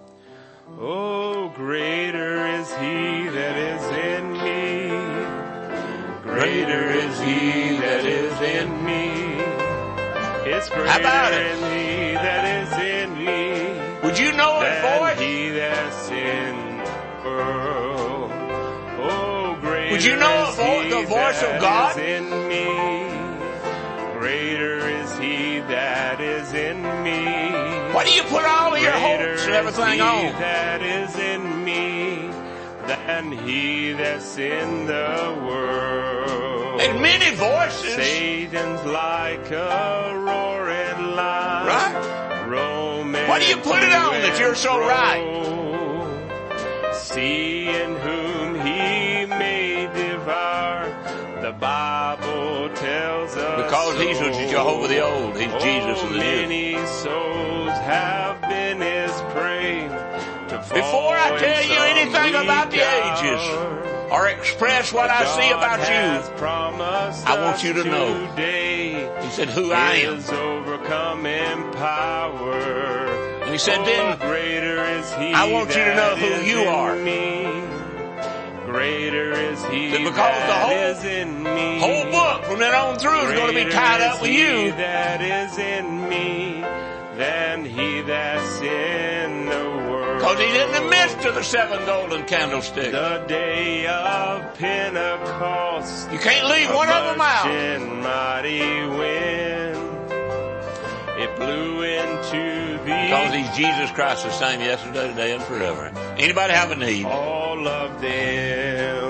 Oh, greater is he that is in me. Greater is he that is in me. It's greater How about it? in he that is in me. Would you know it, Than boy? he that's in the world. Oh, greater Would you know is it, boy? he The voice that of God? is in me. Greater is he that is in me. Why do you put all of your Greater hopes and is everything he on? that is in me than he that's in the world. And many voices. Satan's like a roaring lion. Right? Roaming Why do you put it to on that you're so and right? fro, seeing whom he may devour. The Bible tells us Because he's so. Jehovah the Old. He's Jesus Oh, of the New. many souls have been his prey. To fall Before I tell in you some anything about the weak ages hour, or express what I see God about has you, promised I want us you to know. today he said, who I am. His overcoming power. And he said, Oh, then greater is he I want you to know that who is you in are. me. Greater is he That because that the whole- is in me. whole book from then on through is going to be tied up with Greater is he you. that is in me than he that's in the world. Because he's in the midst of the seven golden candlesticks. The day of Pentecost. You can't leave one of them out. Rushing mighty wind. It blew into the Because he's Jesus Christ the same yesterday, today, and forever. Anybody have a need? all of them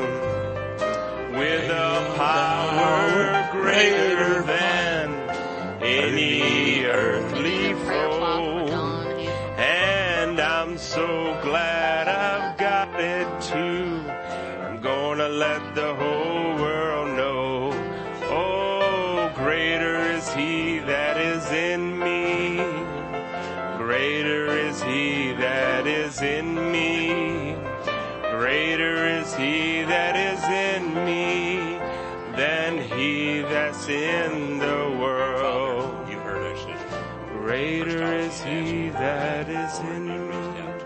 with a power greater than any earthly foe. And I'm so glad I've got it too. I'm gonna let the whole world know. Oh, greater is he that is in me. Greater is he that is in me. Greater is he that is in me than he that's in the world. You heard her, sister. Greater is he that is in me.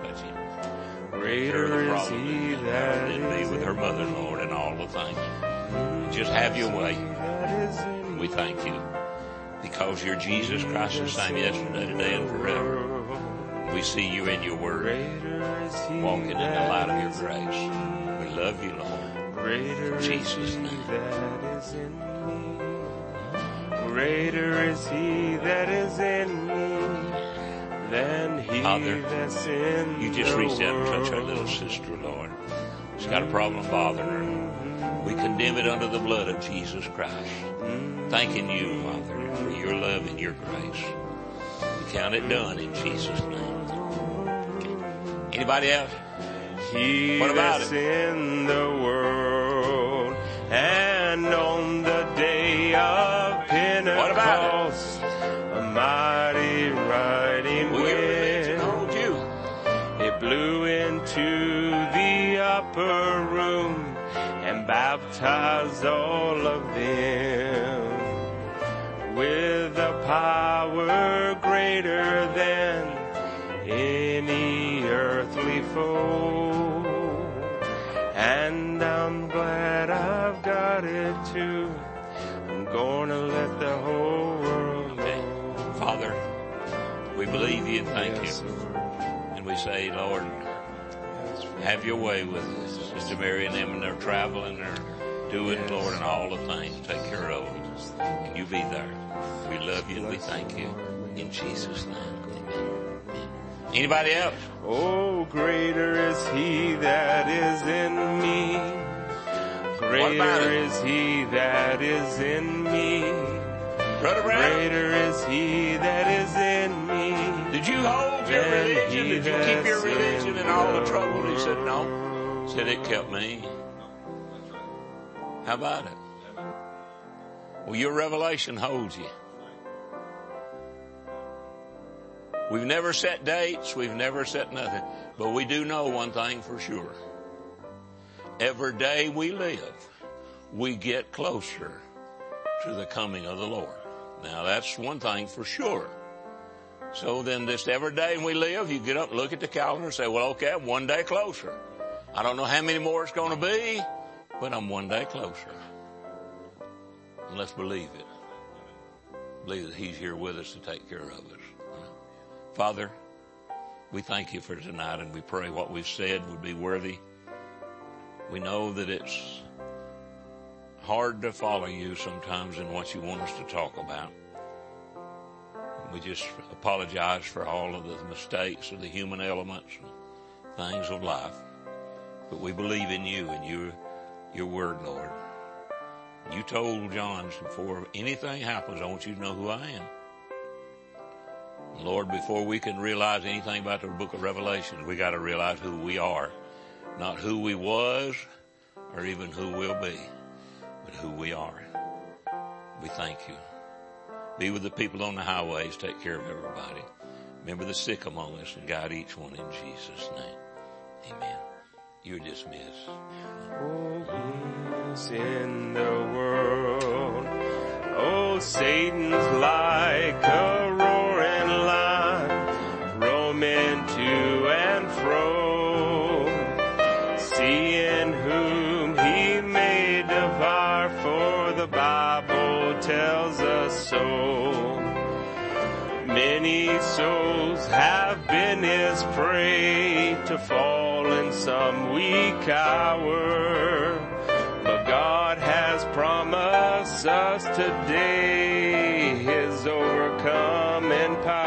Greater is he that It'd be is with her mother, Lord, and all the things. Just have your way. in We thank you. Because you're Jesus Christ the same yesterday, today, and forever. We see you in your word, walking in the light of your grace. We love you, Lord. Greater In Jesus' name. that is in me. Greater is he that is in me than he Father, that's in You just the reach out and touch our world. little sister, Lord. She's got a problem bothering her. We condemn it under the blood of Jesus Christ. Thanking you, Father, for your love and your grace. We count it done in Jesus' name. Anybody else? He What about that's it? in the world, and on the day of Pentecost, What about it? a mighty riding Will your religion wind, hold you? it blew into the upper room and baptized all of them. with a power greater than any earthly foe. And I'm glad I've got it too. I'm gonna let the whole world know. Father, we believe you and thank Yes, you. Lord. And we say, Lord, have your way with Sister Mary and them, and they're traveling, they're doing, Yes. Lord, and all the things. Take care of them. And you be there. We love you and we thank you. In Jesus' name. Amen. Anybody else? Oh, greater is he that is in me. What about Greater it? is he that is in me. Brother Brown, Greater is he that is in me. did you hold your than religion? he Did you keep your that's religion in in all the the trouble? He said, no. world. Said it kept me. How about it? Well, your revelation holds you. We've never set dates. We've never set nothing. But we do know one thing for sure. Every day we live, we get closer to the coming of the Lord. Now, that's one thing for sure. So then this every day we live, you get up, look at the calendar and say, well, okay, I'm one day closer. I don't know how many more it's going to be, but I'm one day closer. And let's believe it. Believe that he's here with us to take care of us. Father, we thank you for tonight, and we pray what we've said would be worthy. We know that it's hard to follow you sometimes in what you want us to talk about. We just apologize for all of the mistakes of the human elements and things of life. But we believe in you and your, your word, Lord. You told John, before anything happens, I want you to know who I am. Lord, before we can realize anything about the book of Revelation, we got to realize who we are. Not who we was or even who we'll be, but who we are. We thank you. Be with the people on the highways. Take care of everybody. Remember the sick among us and guide each one in Jesus' name. Amen. You're dismissed. Oh, who's in the world? Oh, Satan's like a roaring lion, roaming to and fro, seeing whom he may devour, for the Bible tells us so. Many souls have been his prey, to fall in some weak hour. But God has promised us today his overcoming power.